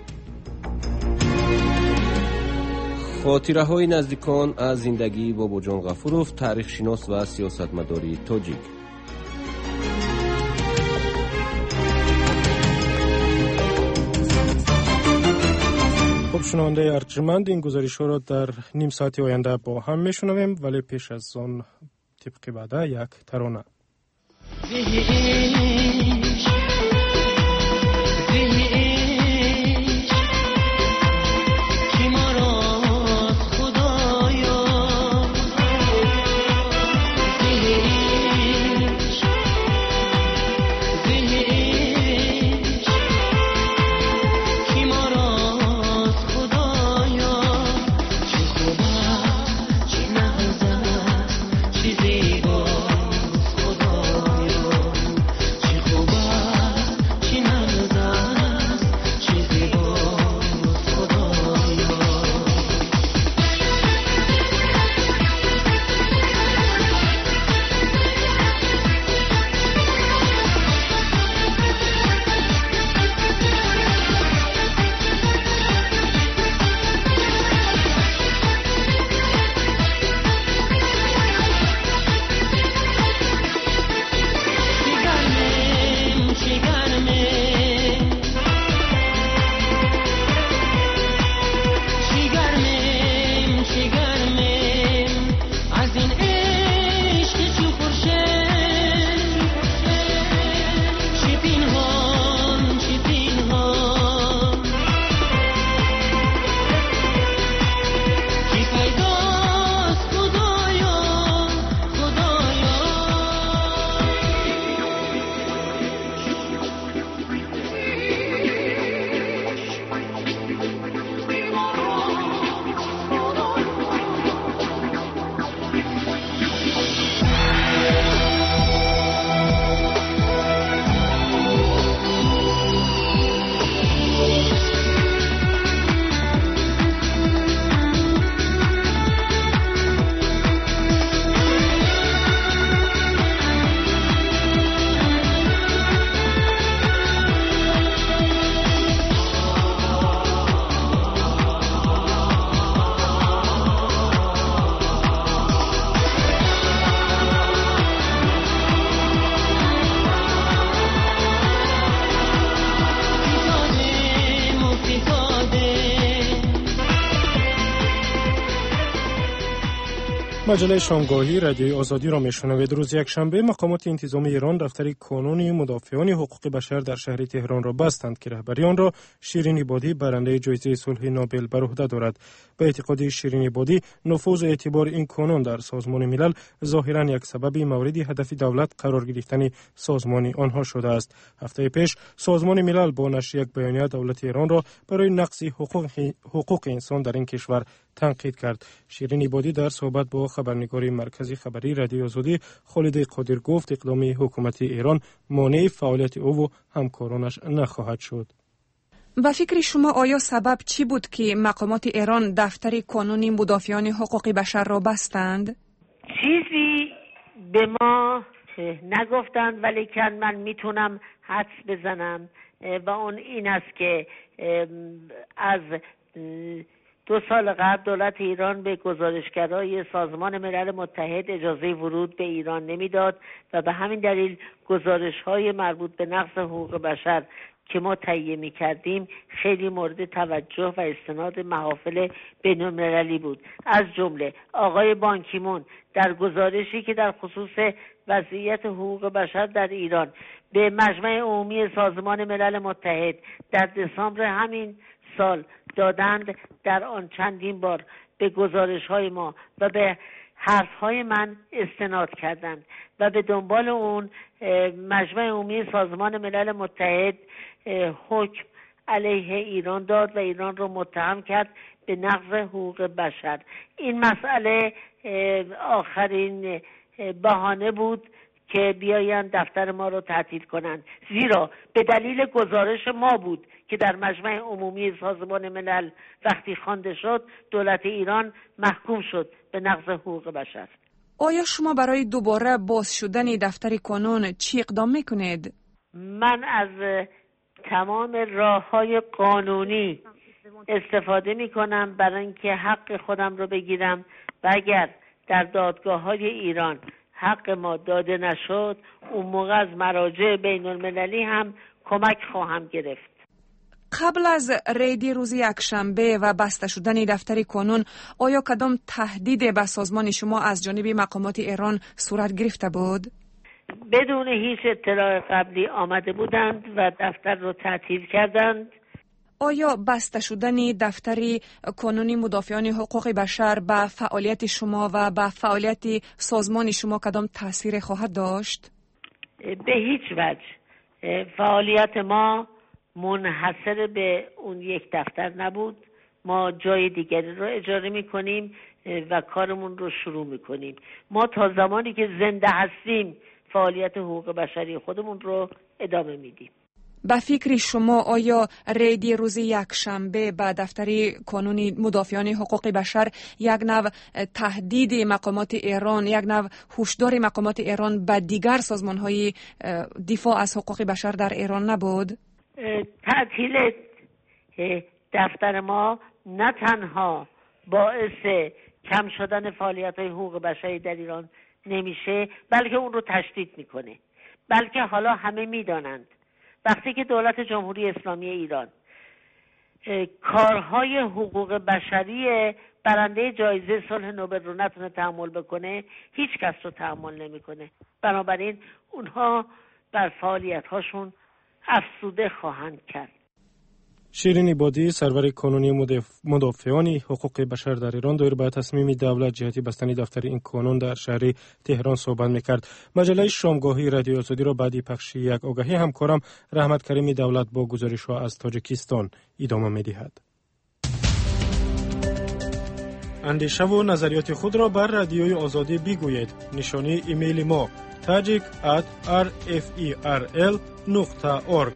خاطره‌های نزدیکان از زندگی بابا جان غفوروف، تاریخ شناس و سیاستمداری تاجیک. شنونده ارجمند، این گزارش را در نیم ساعت آینده با هم میشنویم، ولی پیش از آن طبق بعده یک ترانه. مجله شامگاهی رادیوی آزادی را میشنوید. روز یکشنبه مقامات انتظامی ایران دفتر کانونی مدافعان حقوق بشر در شهر تهران را بستند که رهبری آن را شیرین عبادی برنده جایزه صلح نوبل بر عهده دارد. به اعتقاد شیرین عبادی، نفوذ و اعتبار این کانون در سازمان ملل ظاهرا یک سبب موردی هدف دولت قرار گرفتن سازمان آنها شده است. هفته پیش سازمان ملل با نشر یک بیانیه دولت ایران را برای نقض حقوق انسان در این کشور تنقید کرد. شیرین عبادی در صحبت با خبرنگار مرکزی خبری رادیوی آزادی خالد قادر گفت اقدام حکومت ایران مانع فعالیت او و همکارانش نخواهد شد. به فکر شما آیا سبب چی بود که مقامات ایران دفتر کانونی مدافعان حقوق بشر را بستند؟ چیزی به ما نگفتند، ولی که من میتونم حدس بزنم و اون این است که از 2 سال قبل دولت ایران به گزارشگرای سازمان ملل متحد اجازه ورود به ایران نمیداد و به همین دلیل گزارش‌های مربوط به نقض حقوق بشر که ما تهیه می‌کردیم خیلی مورد توجه و استناد محافل بین‌المللی بود. از جمله آقای بان کی مون در گزارشی که در خصوص وضعیت حقوق بشر در ایران به مجمع عمومی سازمان ملل متحد در دسامبر همین سال دادند، در آن چندین بار به گزارش‌های ما و به حرف‌های من استناد کردند و به دنبال اون مجمع عمومی سازمان ملل متحد حکم علیه ایران داد و ایران رو متهم کرد به نقض حقوق بشر. این مسئله آخرین بهانه بود که بیایند دفتر ما رو تعطیل کنند، زیرا به دلیل گزارش ما بود که در مجمع عمومی سازمان ملل وقتی خوانده شد دولت ایران محکوم شد به نقض حقوق بشر. آیا شما برای دوباره باز شدن دفتر کانون چی اقدام میکنید؟ من از تمام راه‌های قانونی استفاده میکنم برای اینکه حق خودم رو بگیرم و اگر در دادگاه‌های ایران حق ما داده نشد اون موقع از مراجع بین المللی هم کمک خواهم گرفت. قبل از ریدی روز یکشنبه و بسته شدن دفتر کانون آیا کدام تهدید به سازمان شما از جانب مقامات ایران صورت گرفته بود؟ بدون هیچ اطلاع قبلی آمده بودند و دفتر رو تعطیل کردند. آیا بسته شدن دفتر کانونی مدافعان حقوق بشر به فعالیت شما و به فعالیت سازمان شما کدام تاثیر خواهد داشت؟ به هیچ وجه. فعالیت ما منحصر به اون یک دفتر نبود. ما جای دیگری رو اجاره میکنیم و کارمون رو شروع میکنیم. ما تا زمانی که زنده هستیم فعالیت حقوق بشری خودمون رو ادامه میدیم. به فکر شما آیا ریدی روز یکشنبه به دفتر کانونی مدافعان حقوق بشر یک نوع تهدید مقامات ایران، یک نوع هشدار مقامات ایران به دیگر سازمان‌های دفاع از حقوق بشر در ایران نبود؟ تعطیل دفتر ما نه تنها باعث کم شدن فعالیت‌های حقوق بشری در ایران نمیشه، بلکه اون رو تشدید میکنه. بلکه حالا همه میدانند وقتی که دولت جمهوری اسلامی ایران کارهای حقوق بشری برنده جایزه صلح نوبل رو نتونه تحمل بکنه، هیچ کس رو تحمل نمیکنه. بنابراین اونها بر فعالیت‌هاشون افزوده خواهند کرد. شیرین عبادی، سرور کانونی مدافعان حقوق بشر در ایران، دایر به تصمیم دولت جهتی بستن دفتر این کانون در شهر تهران صحبت میکرد. مجله شامگاهی رادیو آزادی را بعد پخش یک آگهی همکارم رحمت کریمی دولت با گزارش‌ها از تاجیکستان ادامه می‌دهد. اندیشه و نظریات خود را بر رادیوی آزادی بگویید. نشانی ایمیل ما tajik@rferl.org.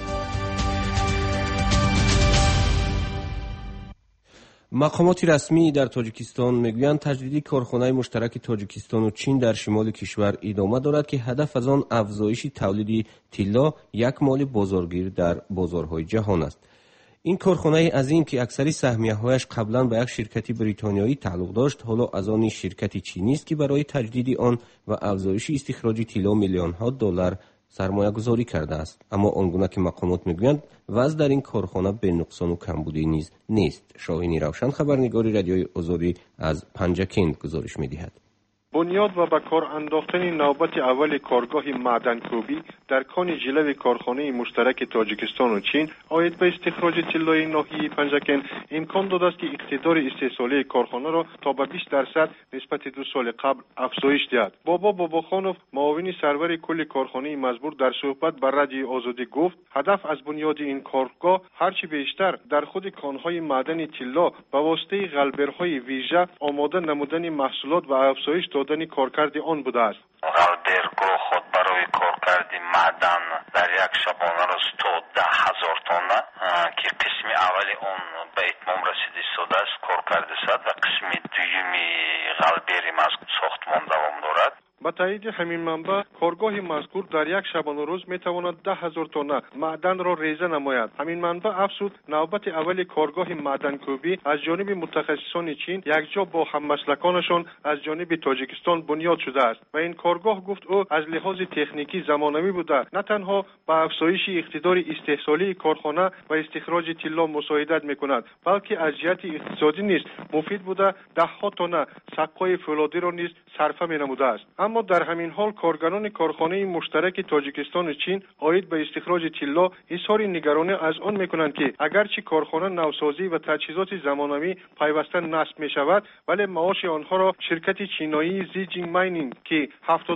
مقامات رسمی در تاجیکستان میگویند تجدید کارخانه مشترک تاجیکستان و چین در شمال کشور ادامه دارد که هدف از آن افزایش تولید طلا، یک مال بازارگیر در بازارهای جهان است. این کارخانه عظیم که اکثری سهمیه‌هایش قبلا به یک شرکت بریتانیایی تعلق داشت، حالا از آن شرکت چینی است که برای تجدید آن و افزایش استخراج طلا میلیون‌ها دلار سرمایه گذاری کرده است. اما آنگونه که مقامات میگویند وضع در این کارخانه به نقصان و کمبودی نیز نیست. شاهین روشن، خبرنگار رادیوی آزادی از پنجکند گزارش میدهد. بنیاد و به کار انداختن نوبت اول کارگاه معدن‌کوبی در کان جلو کارخانه مشترک تاجیکستان و چین عاید به استخراج طلای ناحیه پنجکند امکان داده است که اقتدار استحصالی کارخانه را تا به 20% نسبت 2 سال قبل افزایش دهد. بابا باباخانوف، معاون سرور کل کارخانه مزبور، در صحبت با رادیو آزادی گفت هدف از بنیاد این کارگاه هرچی بیشتر در خود کانهای معدن طلا به واسطه غلبرهای ویژه آماده نمودن محصولات و افزایش دادن کارکرد آن بوده است. غلبرگاه خود برای کارکرد معدن در یک شبانه روز تا 10,000 تانه که قسم اولی آن به اتمام رسیده شده است کارکرد است و قسم دومی غلبری مذکور ساختمان دوام دارد. با تایید همین منبع کارگاه مذکور در یک شبانه روز میتواند 10,000 تانه معدن را ریزه نماید. همین منبع افزود نوبت اول کارگاه معدن‌کوبی از جانب متخصصان چین یکجا با هممسلکانشان از جانب تاجیکستان بنیاد شده است و این کارگاه گفت او از لحاظ تکنیکی زمانه‌ای بوده، نه تنها به افزایش اقتدار استحصالی کارخانه و استخراج طلا مساعدت میکند، بلکه از جهت اقتصادی نیز مفید بوده. 10,000 تانه سقای فولادی را نیز صرفه مینموده است. اما در همین حال کارگران کارخانه مشترک تاجیکستان و چین عاید به استخراج طلا اظهار نگرانی از آن میکنند که اگرچه کارخانه نوسازی و تجهیزات زمانوی پیوسته نصب می شود، ولی معاش آنها را شرکت چینایی زیجینگ ماینینگ که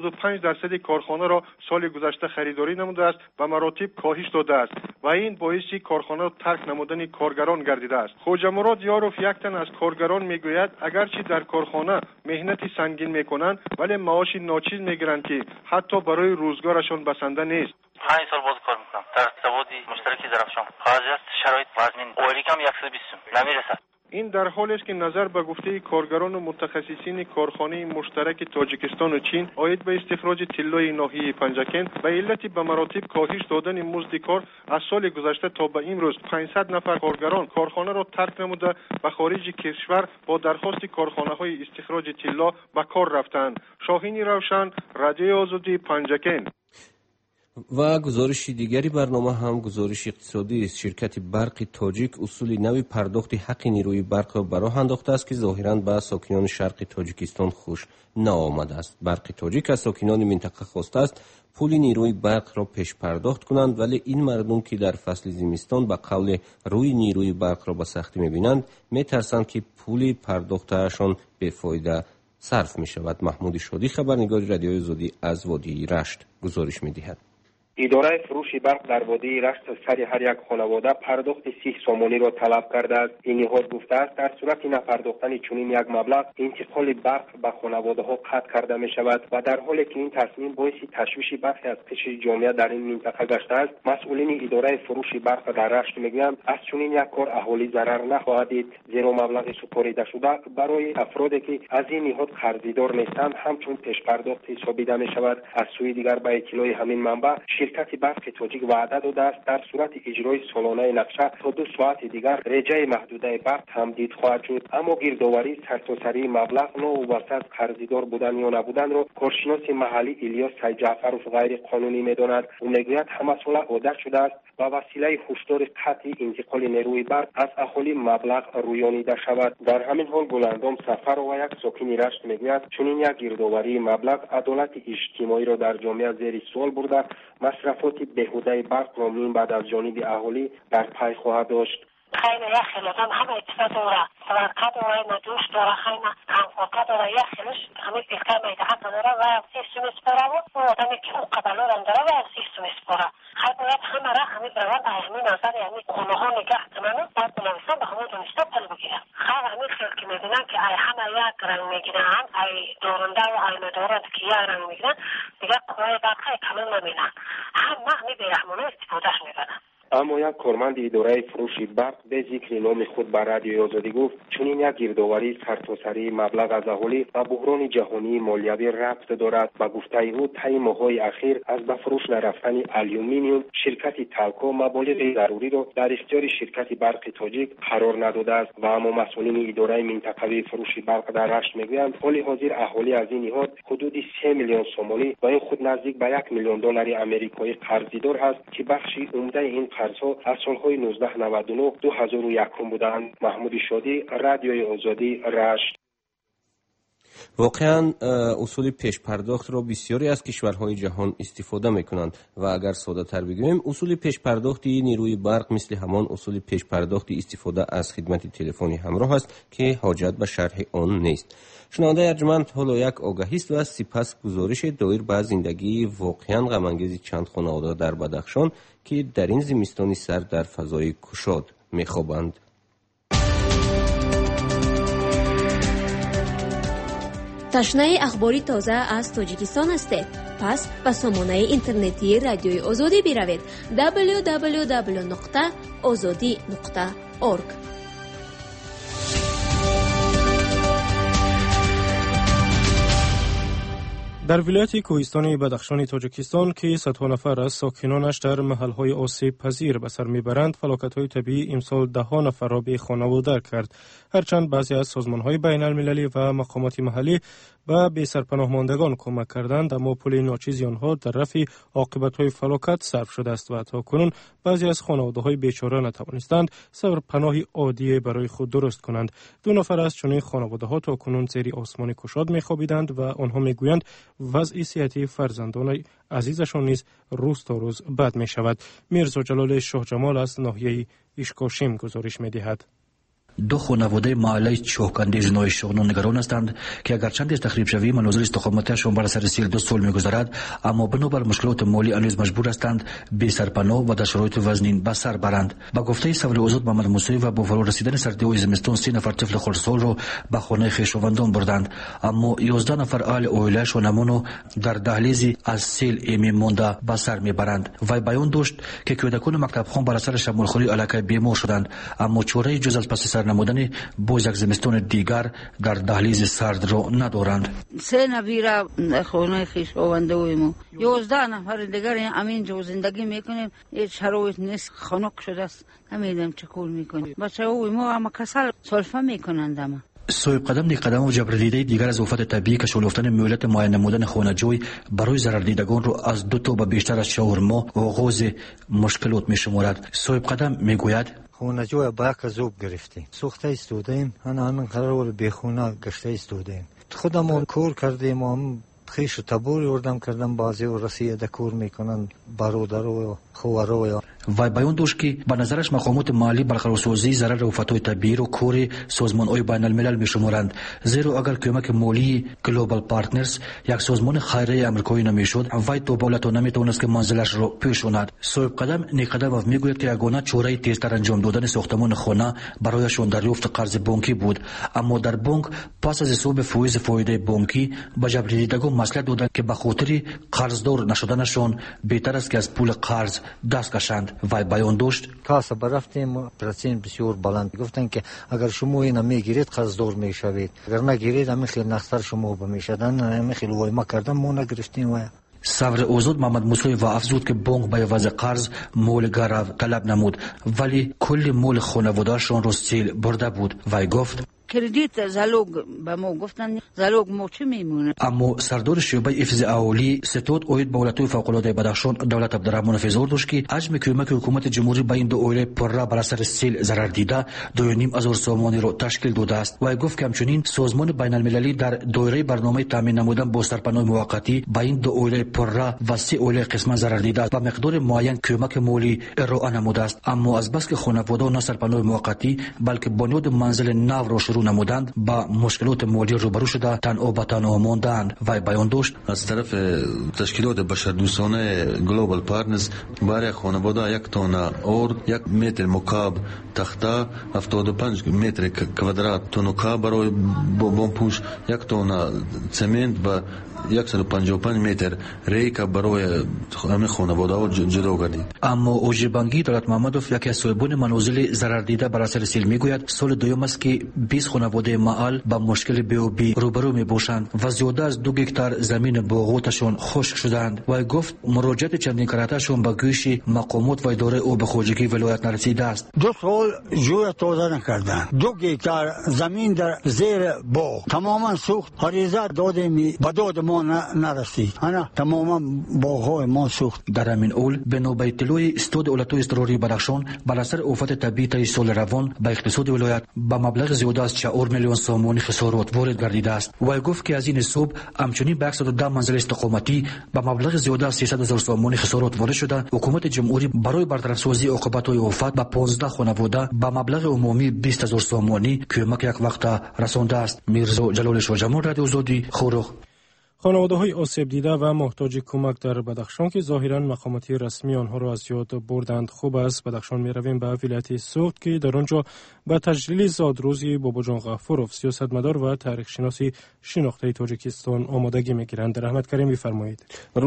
75% کارخانه را سال گذشته خریداری نموده است و مراتب کاهش داده است و این باعث کارخانه را ترک نمودن کارگران گردیده است. خواجه مراد یاروف، یک تن از کارگران، میگوید اگرچه در کارخانه مهنت سنگین میکنند ولی معاش ناچیز میگیرند که حتی برای روزگارشان بسنده نیست. 5 سال باز کار میکنم در زباد مشترک درخشان. خارج شرایط مزمن اوریکم 120 نمیرسد. این در حالی است که نظر به گفته کارگران و متخصصین کارخانه مشترک تاجیکستان و چین عاید به استخراج طلای ناحیه پنجکند به علت به مراتب کاهش دادن مزد کار از سال گذشته تا به امروز 500 نفر کارگران کارخانه را ترک نموده و خارج کشور با درخواست کارخانه‌های استخراج طلا به کار رفتند. شاهین روشن، رادیو آزادی، پنجکند. و گزارش دیگری برنامه هم گزارش اقتصادی است. شرکت برق تاجیک اصول نوی پرداخت حق نیروی برق را براه انداخته است که ظاهراً به ساکنان شرق تاجیکستان خوش نآمده است. برق تاجیک از ساکنان منطقه خواسته است پول نیروی برق را پیش پرداخت کنند، ولی این مردم که در فصل زمستان به قول روی نیروی برق را به سختی می‌بینند می‌ترسند که پول پرداختشان بی‌فایده صرف می‌شود. محمود شادی خبرنگار رادیوی آزادی از وادی رشت گزارش می‌دهد. اداره فروش برق در وادی رشت سر هر یک خانواده پرداخت 30 سومانی را طلب کرده است. این نهاد گفته است در صورت نپرداختن چنین یک مبلغ انتقال برق به خانواده ها قطع کرده می شود و در حالی که این تصمیم باعث تشویش برخی از قشر جامعه در این منطقه گشته است، مسئولین اداره فروش برق در رشت میگویند از چنین یک کار اهالی ضرر نخواهد دید، زیرا مبلغ سپرده شده برای افرادی که از این نهاد قرضدار نیستند همچون پیش پرداخت حسابیده می شود. از سوی دیگر به اطلاع همین منبع شرکت برق تاجیک وعده داده است در صورت اجرای سالانه نقشه تا 2 ساعت دیگر رجای محدوده برق تمدید خواهد شد، اما گردآوری سرتاسری مبلغ نوابسته از قرضدار بودن یا نبودن را کارشناس محلی الیاس سید جعفرов غیر قانونی می‌داند. او میگوید همه ساله عادت شده است با وسیله هشدار قطع انتقال نیروی برق از اهالی مبلغ رویانیده شود. در همین حال گلندام سفر و یک ساکن رشت میگوید چنین یک گردآوری مبلغ عدالت اجتماعی را در جامعه زیر سوال برده، مصرفات بیهوده برق را بعد از جانب اهالی در پی خواهد داشت. خیلی یک خیلتان همه اتفاق داره، سوارکه داره، ندوش داره، خیلی همکاکه داره، یک خیلش همه پیلکه میدهد داره و 30 سوم سپاره و آدمی که او قبلو رم داره و 30 سوم سپاره. خیلی باید همه را همه برون به همه نظر همه خونه ها نگه کنن و باید بلوستان به همه دونسته پل بگیرن. خیلی همه خیل که میبینن که ای همه یک رنگ میگیرن، ای دورنده و ای ندورند که یک رنگ میگیرن دیگه قوای برقه کامل نمینن، همه بیرحمانه استفادهش میبرن. اما یک کارمند اداره فروش برق به ذکر نام خود به رادیوی آزادی گفت چنین یک گردآوری سرتاسری مبلغ از اهالی و بحران جهانی مالیوی ربط دارد. به گفته او طی ماه‌های اخیر از به فروش نرفتن آلومینیوم شرکت تالکو مبالغ ضروری را در اختیار شرکت برق تاجیک قرار نداده است و اما مسئولین اداره منطقوی فروش برق در رشت میگویند حال حاضر اهالی از این نهاد حدود 3 میلیون سومانی و این خود نزدیک به 1 میلیون دلار آمریکایی قرضدار است که بخشی عمده این قرضها از سالهای 1999 2001 بودند. محمود شادی، رادیوی آزادی، رشت. واقعا اصول پیش پرداخت را بسیاری از کشورهای جهان استفاده میکنند و اگر ساده تر بگوییم اصول پیش پرداختی نیروی برق مثل همان اصول پیش پرداختی استفاده از خدمت تلفنی همراه است که حاجت به شرح آن نیست. شنونده ارجمند، حالا یک آگهی است و سپس گزارش دایر به زندگی واقعا غم انگیز چند خانواده در بدخشان که در این زمستانی سر در فضای گشاد میخوابند. تشنه اخباری تازه از تاجیکستان هستید؟ پس به سامانه اینترنتی رادیوی آزادی بروید www.azadi.org. در ولایت کوهستانی بدخشان تاجیکستان که صدها نفر از ساکنانش در محلهای آسیب پذیر به سر میبرند، فلاکت‌های طبیعی امسال 10 نفر را به خانواده کرد. هرچند بعضی از سازمان‌های بین المللی و مقامات محلی به بی سرپناه ماندگان کمک کردند، اما پول ناچیز آنها در رفع عاقبت‌های فلاکت صرف شده است و تا کنون بعضی از خانواده‌های بیچاره نتوانستند سرپناهی عادی برای خود درست کنند. 2 نفر از چنین خانواده‌ها تا کنون زیر آسمان گشاد می‌خوابیدند و آنها می‌گویند وضع صحتی فرزندان عزیزشان نیز روز تا روز بد می‌شود. میرزا جلال شاه جمال از ناحیه ایشکاشیم گزارش می‌دهد. 2 خانواده محله چوکندی جنای شغنان نگران هستند که اگر چند تخریب شوی مناظر استقامتیشان بر سر سیل 2 سال می‌گذرد، اما بنابر مشکلات مالی هنوز مجبور هستند بی سرپناه و در شرایط وزنین به سر برند. با گفته صبر آزاد محمد موسی و با فرو رسیدن سردی‌های زمستان 3 نفر طفل خردسال را به خانه خویشاوندان بردند، اما 11 نفر اهل عائله‌اش و نمونو در دهلیزی از سیل ایمی مونده به سر میبرند. وی بیان داشت که کودکان مکتبخوان بر سر شمالخوری علاقه بیمار شدند، اما چاره جز از پس نمودن باز یک زمستان دیگر در دهلیز سرد را ندارند. 3 نفر خانه خویشاونده ما، 11 نفر دیگر همینجا زندگی میکنیم. هیچ شرایط نیست، خنک شده است، نمیدونم چه کار میکنیم. بچه‌ها ما هم کسل سلفه میکنند. صاحب قدم نیک قدم و جبردیده دیگر از آفت طبیعی که شلوفتن مهلت معاینه نمودن خانجوی برای ضرردیدگان رو از 2 تا به بیشتر از 4 ماه آغاز مشکلات می‌شمارد. صاحب قدم میگوید خانجوی باک زوب گرفتیم، سوخته ایستادیم، همین قرار به خونه گشته ایستادیم. خودمون کار کردیم، هم خیش تبوری اردم کردم، بعضی و رسیده کار میکنن برادر و خواهر. و بیان داشت که به نظرش مقامات مالی برقرارسازی ضرر آفت‌های طبیعی رو کار سازمان‌های بین الملل می‌شمارند، زیرا اگر کمک مالی گلوبال پارتنرز یک سازمان خیریه آمریکایی نمی‌شد، وای تو دولت نمی‌توانست که منزلش رو پیشوند. صاحب قدم نیک قدم میگوید که یگانه چاره تیزتر انجام دادن ساختمان خانه برایشان دریافت قرض بانکی بود، اما در بانک پس از حساب فایز فایده بانکی به جبردیدگان مصلحت دادند که به خاطر قرضدار نشدنشان بهتر است که از پول قرض دست کشند. و بیان داشت کاسه برفتیم پرسین بسیار بلند گفتن که اگر شما اینو میگیرید قرضدار میشوید، اگر نگیرید همین خیلی نختر شما بمیشدن. همین خیلی وای ما کردن، ما نگرفتیم. و صبر آزاد محمد موسی و افزود که بانک به عوض قرض مال گرو طلب نمود، ولی کل مال خانواده‌شان را سیل برده بود. و گفت کردیت زلوگ به ما گفتن زلوگ ما چه میمونه. اما سردار شعبه حفظ اهالی ستاد اوید به ولایت فوق‌العاده بدخشان دولت عبدالرحمن فیزور داشت که حجم کمک حکومت جمهوری به این دو عائله پرره بر اثر سیل ضرر دیده 2,500 سامانی را تشکیل داده است. و گفت که همچنین سازمان بین المللی در دایره برنامه تامین نمودن با سرپناه موقتی به این دو عائله پرره و 3 عائله قسما ضرر دیده با مقدار معین کمک مالی ارائه نموده است، اما از بس که خانواده نه سرپناه موقتی بلکه بنیاد منزل نو را شروع نمودند با مشکلات مالی روبرو شده تنها به تنها ماندند. و بیان داشت از طرف تشکیلات بشردوستانه گلوبال پارتنرز برای خانواده 1 تن ارد، 1 متر مکعب تخته، 75 متر کوادرات تونوکا برای بمبپوش، 1 تن سمنت و 155 متر ریکا برای همه خانواده جدا گردید. اما اوجبانگی دولت محمدوف یکی از صاحبان منازل ضرر دیده بر اثر سیل میگوید سال دوم است که 20 خانواده محل با مشکل بی‌آبی روبرو میباشند و زیاده از 2 هکتار زمین باغاتشان خشک شدند. و گفت مراجعت چندین کراتشون به گوش مقامات و اداره آب خواجگی ولایت نرسیده است. 2 سال جوی تازه نکردن، 2 هکتار زمین در زیر باغ تماما سوخت، عریضه دادیم به داد ما نرسید، انا تماما باغ‌های ما سوخت. در همین اول به نوبه اطلاع استاد ولایت اضطراری بدخشان بر اثر آفت طبیعی تا سال روان به اقتصاد ولایت با مبلغ زیاده از 4 میلیون سامانی خسارات وارد گردیده است. و گفت که از این حساب همچنین به 110 منزل استقامتی با مبلغ زیاده از 300,000 سامانی خسارات وارد شده. حکومت جمهوری برای برطرف سازی عاقبت‌های آفت به 15 خانواده با مبلغ عمومی 20,000 سامانی کمک یک وقت رسانده است. میرزا جلال شاجمال، رادیو آزادی، خورخ. خانواده‌های آسیب دیده و محتاج کمک در بدخشان که ظاهراً مقاماتی رسمی آنها را از یاد بردند. خوب است بدخشان می‌رویم به ولایت سوخت که در آنجا با تجلیل زادروزی باباجان غفوروف سیاستمدار و تاریخ شناسی شناخته تاجیکستان آمادگی می‌گیرند. رحمت کریم بفرمایید.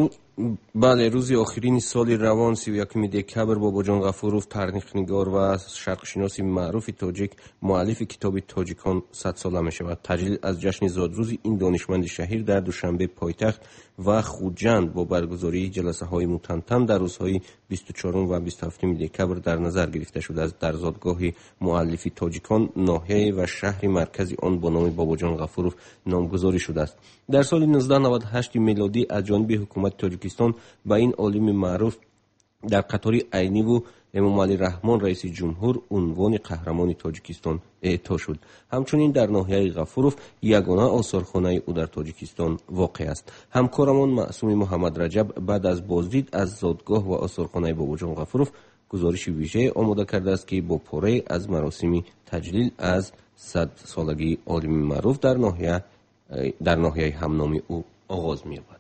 بله، روز آخرین سال روان 31 دکبر باباجان غفوروف تاریخ‌نگار و شرق‌شناس معروف تاجیک مؤلف کتاب تاجیکان 100 ساله می‌شود. تجلیل از جشن زادروزی این دانشمند شهیر در دوشنبه پایتخت و خوجند با برگزاری جلسه‌های متنتن در روزهای 24 و 27 دکبر در نظر گرفته شده است. در زادگاه مؤلف تاجیکان ناحیه و شهر مرکزی آن با نام باباجان غفوروف نامگذاری شده است. در سال 1998 میلادی از جانب حکومت تاجیکستان با این عالم معروف در قطار عینی و امام علی رحمان رئیس جمهور عنوان قهرمان تاجیکستان اعطا شد. همچنین در ناحیه غفوروف یگانه آثارخانه او در تاجیکستان واقع است. همکارمان معصوم محمد رجب بعد از بازدید از زادگاه و آثارخانه باباجان غفوروف گزارش ویژه آماده کرده است که با پاره از مراسم تجلیل از 100 سالگی عالم معروف در ناحیه همنامی او آغاز می‌یابد.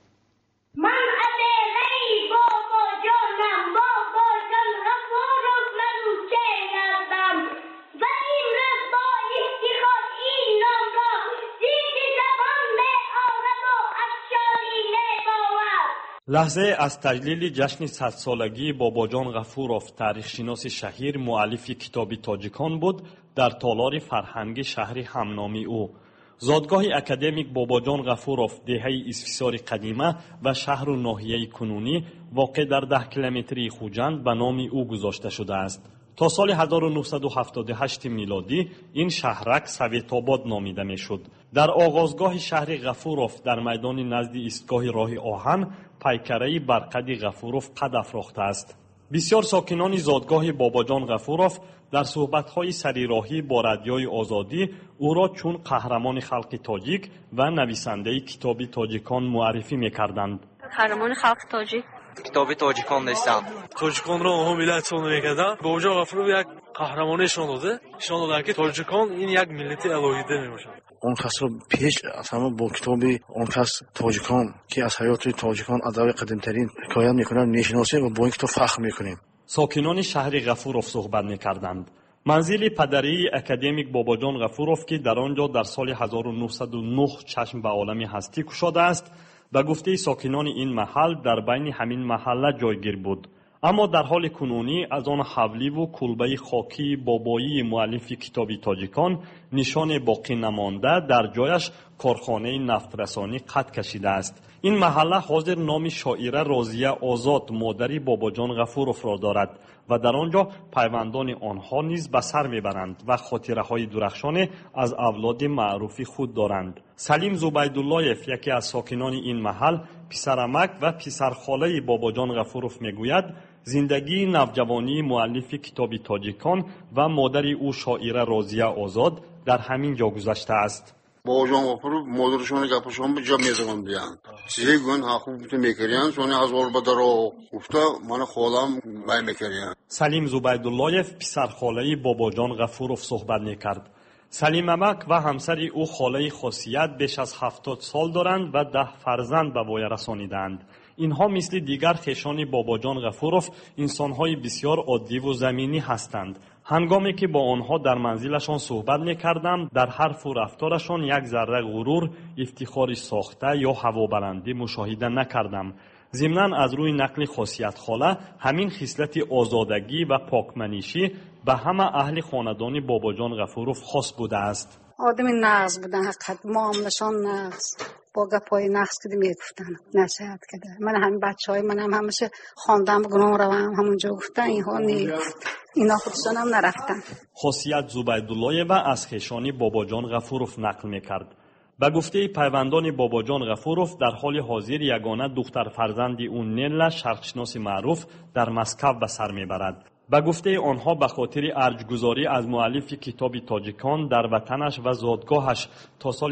لحظه از تجلیل جشن 100 سالگی باباجان غفوروف تاریخ شناس شهیر مؤلف کتاب تاجیکان بود در تالار فرهنگی شهر همنامی او. زادگاه اکادمیک باباجان غفوروف دهه اسفسار قدیمه و شهر و ناحیه کنونی واقع در 10 کیلومتری خوجند به نام او گذاشته شده است. تا سال 1978 میلادی این شهرک سویت‌آباد نامیده میشد. در آغازگاه شهر غفورов در میدان نزد ایستگاه راه آهن پیکره بر قد غفورov قد افراخته است. بسیار ساکنان زادگاه باباجان غفورov در صحبت‌های سریراهی با رادیوی آزادی او را چون قهرمان خلق تاجیک و نویسنده کتاب تاجیکان معرفی می‌کردند. قهرمان خلق تاجیک کتاب تاجیکان نیستم. تاجیکان را آنها ملت‌سان می‌کردند. باباجان غفورov یک قهرمانیشان داده. نشان دادند که تاجیکان این یک ملت الهیده میباشند. اون کس رو پیش از همه با کتاب اون کس تاجیکان که از حیات تاجیکان ادب قدیم‌ترین حکایت می‌کنند می‌شناسیم و با این کتاب فخر می‌کنیم. ساکنان شهر غفورov صحبت می‌کردند. منزل پدری اکادمیک باباجان غفورov که در آنجا در سال 1909 چشم به عالم هستی گشوده است، به گفته ساکنان این محل در بین همین محله جایگیر بود. اما در حال کنونی از آن حولی و کلبه خاکی بابایی مؤلف کتاب تاجیکان نشان باقی نمانده در جایش کارخانه نفترسانی قد کشیده است. این محله حاضر نام شاعره راضیه آزاد مادری باباجان غفورov را دارد و در آنجا پیوندان آنها نیز به سر میبرند و خاطره های درخشان از اولاد معروف خود دارند. سلیم زبیداللهیف یکی از ساکنان این محل، پسرعمک و پسرخاله باباجان غفورov میگوید زندگی نوجوانی مؤلف کتاب تاجیکان و مادر او شاعره راضیه آزاد در همین جا گذشته است. باباجان غفورov مادرشون گپشون به جا میزنن بیان چیزی گون حقوق بده میکردن سونی از اولبدارو گفته من خالم مای میکردن. سلیم زبیداللهیف پسرخاله باباجان غفورov صحبت میکرد. سلیم عمک و همسر او خاله خاصیت بیش از 70 سال دارند و 10 فرزند به وای رسانیدند. اینها مثل دیگر خویشان باباجان غفورov انسان‌های بسیار عادی و زمینی هستند. هنگامی که با آنها در منزلشان صحبت می‌کردم در حرف و رفتارشان یک ذره غرور، افتخاری ساخته یا هوابرندی مشاهده نکردم. ضمناً از روی نقل خاصیت خاله همین خصلت آزادگی و پاکمنشی به همه اهل خاندان باباجان غفورov خاص بوده است. آدم نغز بودن، حقیقت معاملشان نغز، با گپای نغز که میگفتن نصیحت کرده. من همین بچهای منم همیشه خواندم گناه رو همونجا گفتن، اینها نیگفت، اینا خودشان هم نرفتن. خاصیت زبیداللهیف از خویشان باباجان غفورov نقل میکرد. به گفته پیوندان باباجان غفورov در حال حاضر یگانه دختر فرزند او نیلا شرقشناس معروف در مسکو به سر میبرد. به گفته آنها به خاطر ارجگذاری از مؤلف کتاب تاجیکان در وطنش و زادگاهش تا سال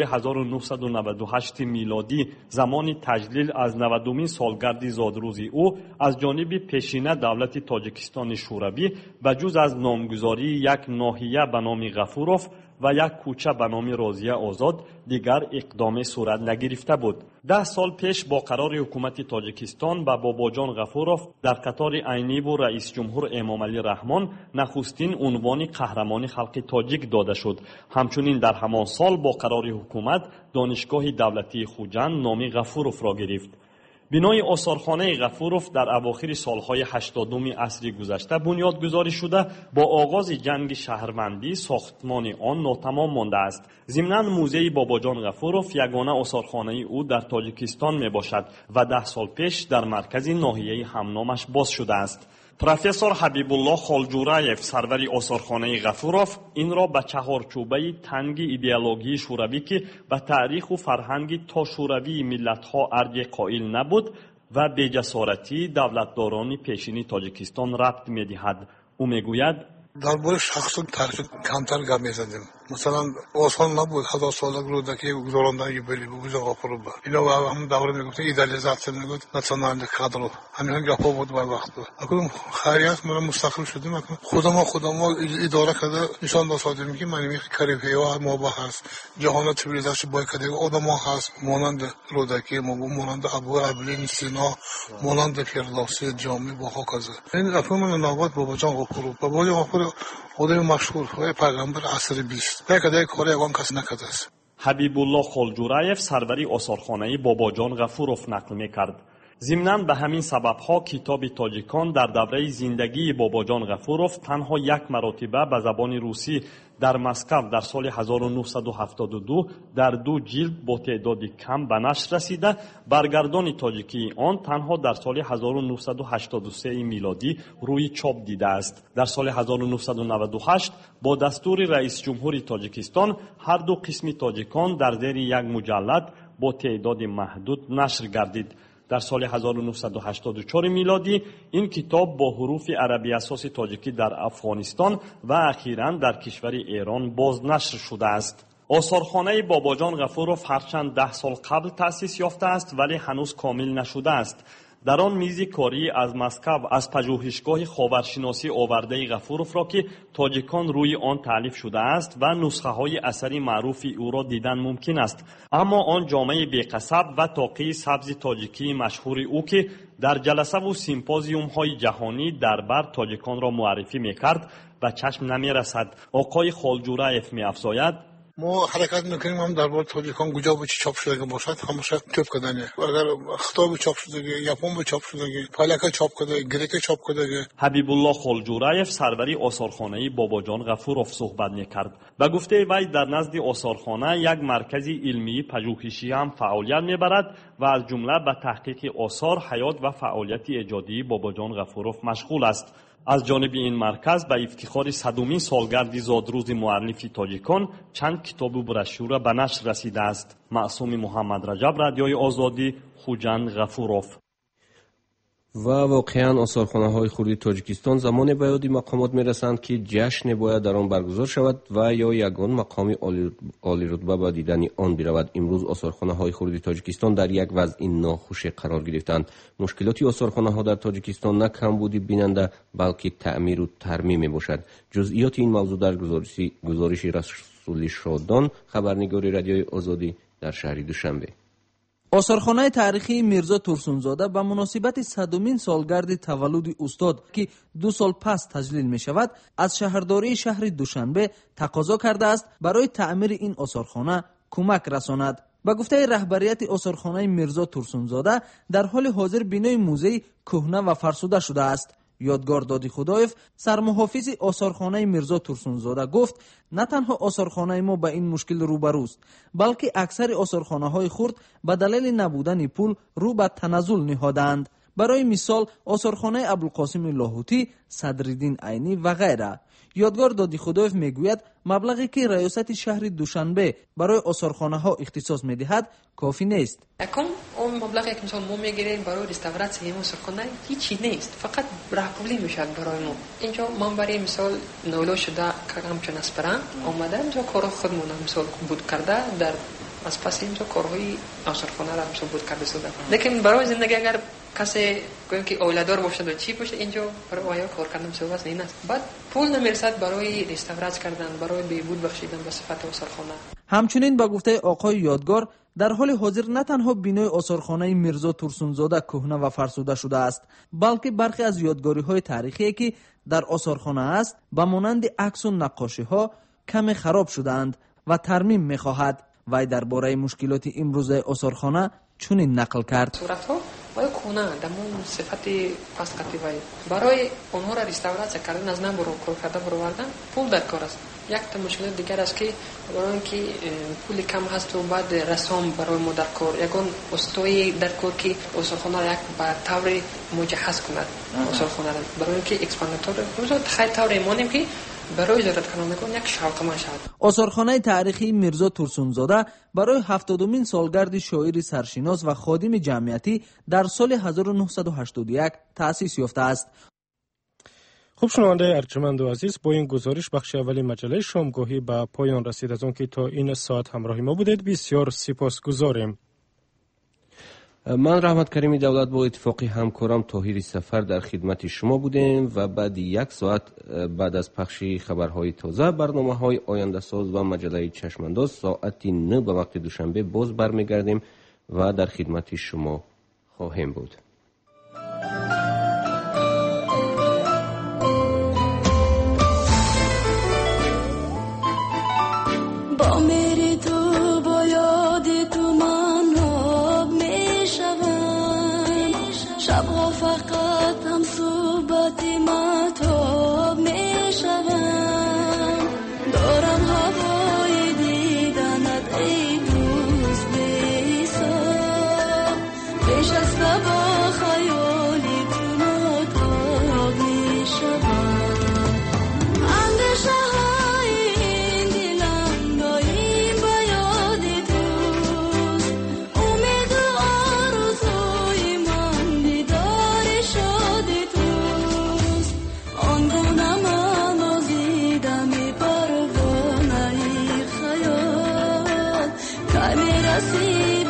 1998 میلادی زمان تجلیل از 90مین سالگرد زادروزی او از جانب پیشینه دولت تاجیکستان شوروی به جز از نامگذاری یک ناحیه به نام غفورov و یک کوچه به نام راضیه آزاد دیگر اقدام صورت نگرفته بود. 10 سال پیش با قرار حکومت تاجیکستان به باباجان غفورov در قطار عینی و رئیس جمهور امامعلی رحمان نخستین عنوان قهرمان خلق تاجیک داده شد. همچنین در همان سال با قرار حکومت دانشگاه دولتی خوجند نام غفورov را گرفت. بنای آثارخانه غفورov در اواخر سالهای 80 عصر گذشته بنیادگذاری شده، با آغاز جنگ شهروندی ساختمان آن ناتمام مانده است. ضمناً موزه باباجان غفورov یگانه آثارخانه او در تاجیکستان می باشد و 10 سال پیش در مرکز ناحیه همنامش باز شده است. پروفسور حبیبالله خالجورایف سروری آثارخانه غفورov این را به چهارچوبه تنگ ایدئولوژی شوروی که به تاریخ و فرهنگ تا شوروی ملت‌ها ارج قائل نبود و به جسارتی دولتداران پیشین تاجیکستان ربط می‌دهد. او میگوید درباره شخصان تعریف کمتر گپ می‌زدیم. مثلا آسان نبود 1000 سالگی رو که گذراندن بلی بوجا غفورov اینا و هم دوره میگفت ایدئالیزاسیون میگفت ناسیونال کادر همین گپا بود و وقت بود. اکنون خیریت ما مستقل شدیم، اکنون خودمون اداره کرده نشان دادیم که من میخوام کاریفیا ما با هست جهان تبلیغاتش باید کرده آدم‌ها هست مانند رودکی مانند ابو ابلین سینا مانند فردوسی جامی با هاکازه. این اکنون من نوبت باباجان غفورov خدای مشهور و پیغمبر عصر 20 کدای کاری اون کس نکرده است. حبیب الله خالجورایف سروری آثارخانه باباجان غفورov نقل می‌کرد. ضمناً به همین سبب‌ها کتاب تاجیکان در دوره زندگی باباجان غفوروف تنها یک مرتبه به زبان روسی در مسکو در سال 1972 در 2 جلد با تعداد کم به نشر رسیده. برگردان تاجیکی آن تنها در سال 1983 میلادی روی چاپ دیده است. در سال 1998 با دستور رئیس جمهور تاجیکستان هر 2 قسم تاجیکان در زیر یک مجلد با تعداد محدود نشر گردید. در سال 1984 میلادی این کتاب با حروف عربی اساس تاجیکی در افغانستان و اخیراً در کشور ایران باز نشر شده است. آثارخانه باباجان غفوروف هرچند 10 سال قبل تأسیس یافته است ولی هنوز کامل نشده است. در آن میز کاری از مسکو از پژوهشگاه خاورشناسی آورده غفوروف را که تاجیکان روی آن تألیف شده است و نسخه های اثری معروف او را دیدن ممکن است. اما آن جامعه بی‌قصب و تاقی سبز تاجیکی مشهور او که در جلسه و سیمپوزیوم های جهانی در بر تاجیکان را معرفی میکرد به چشم نمیرسد. آقای خالجورایف می‌افزاید: ما حرکت میکنیم هم در باره تاجیکان کجا به چی چاپ شده باشد همشه توپ کردنه. اگر خطاب چاپ شده، ژاپن چاپ شده، پالاکا چاپ کرده، گریک چاپ کرده. حبیب الله خالجورایف سروری آثارخانه باباجان غفوروف صحبت میکرد. به گفته وی در نزد آثارخانه یک مرکز علمی پژوهشی هم فعالیت میبرد و از جمله به تحقیق آثار، حیات و فعالیت ایجادی باباجان غفوروف مشغول است. از جانب این مرکز به افتخار 100مین سالگرد زادروز مؤلف تاجیکان چند کتاب و بروشور به نشر رسیده است. معصوم محمد رجب، رادیوی آزادی، خوجند، غفوروف. و واقعا آثارخانه‌های خردی تاجیکستان زمان به یاد مقامات میرسند که جشن باید در آن برگزار شود و یا یگان مقام عالی رتبه به دیدن آن برود. امروز آثارخانه‌های خردی تاجیکستان در یک وضع ناخوش قرار گرفتند. مشکلات آثارخانه‌ها در تاجیکستان نه کمبودی بیننده بلکه تعمیر و ترمیم میباشد. جزئیات این موضوع در گزارش رسولی شادان، خبرنگار رادیوی آزادی در شهر دوشنبه. آثارخانه تاریخی میرزا ترسونزاده به مناسبت 100مین سالگرد تولد استاد که 2 سال پس تجلیل می شود از شهرداری شهر دوشنبه تقاضا کرده است برای تعمیر این آثارخانه کمک رساند. به گفته رهبریت آثارخانه میرزا ترسونزاده در حال حاضر بینای موزه کهنه و فرسوده شده است. یادگار دادی خدایف، سرمحافظ آثارخانه میرزا ترسونزاده گفت نه تنها آثارخانه ما با این مشکل روبروست بلکه اکثر آثارخانه‌های خرد به دلیل نبودن پول رو به تنزل نهادند. برای مثال آثارخانه ابوالقاسم لاهوتی، صدرالدین عینی و غیره. یادگار دادی خدایف میگوید مبلغی که ریاست شهر دوشنبه برای آثارخانه‌ها اختصاص میدهد کافی نیست. اون مبلغی که مثلا ما میگیریم برای رستوراسیون آثارخانه هیچی نیست، فقط رهبری میشد برای ما. اینجا من برای مثال نولو شده که همچون اسپران اومده اینجا کار خودمون مثال بود کرده در از پس اینجا کارهای آثارخانه را مثلا بود کرده شده. لیکن برای زندگی اگر کسی که اولادار باشد و چی باشه اینجا برای آیا کار کردن سوواس نیست. بعد پول نمیرسد برای رستورات کردن، برای بهبود بخشیدن به صفت آثارخانه. همچنین با گفته آقای یادگار در حال حاضر نه تنها بینای آثارخانه میرزا ترسونزاده کهنه و فرسوده شده است بلکه برخی از یادگاری‌های تاریخی که در آثارخانه است به مانند عکس و نقاشی‌ها کم خراب شده‌اند و ترمیم می‌خواهد. وی درباره مشکلات امروز آثارخانه چنین نقل کرد: صورت‌ها وای کهنه دمون صفت پسقتی وای برای اونها را رستوراسیون کردن از نام کار کرده بروردن پول در کار است. یک تا مشکل دیگر است که برای اینکه پول کم هست و بعد رسام برای ما در کار یگان استوی در کار که آثارخانه را یک به طور مجهز کند آثارخانه را برای اینکه اکسپاناتور روزا خیلی طور ایمانیم که برای اجارت کنندگان یک شاقمه شد. آثارخانه تاریخی میرزا ترسونزاده برای 70مین سالگرد شاعر سرشناس و خادم جمعیتی در سال 1981 تأسیس یافته است. خوب شنونده ارجمند و عزیز، با این گزارش بخش اولی مجله شامگاهی به پایان رسید. از آن که تا این ساعت همراهی ما بودید بسیار سپاسگزاریم. من رحمت کریمی دولت با اتفاقی همکارم طاهر سفر در خدمت شما بودیم و بعد 1 ساعت بعد از پخش خبرهای تازه برنامه‌های آینده ساز و مجله چشمانداز ساعت 9 به وقت دوشنبه باز برمیگردیم و در خدمت شما خواهیم بود. با میری تو با یاد تو من آب میشوم رفتی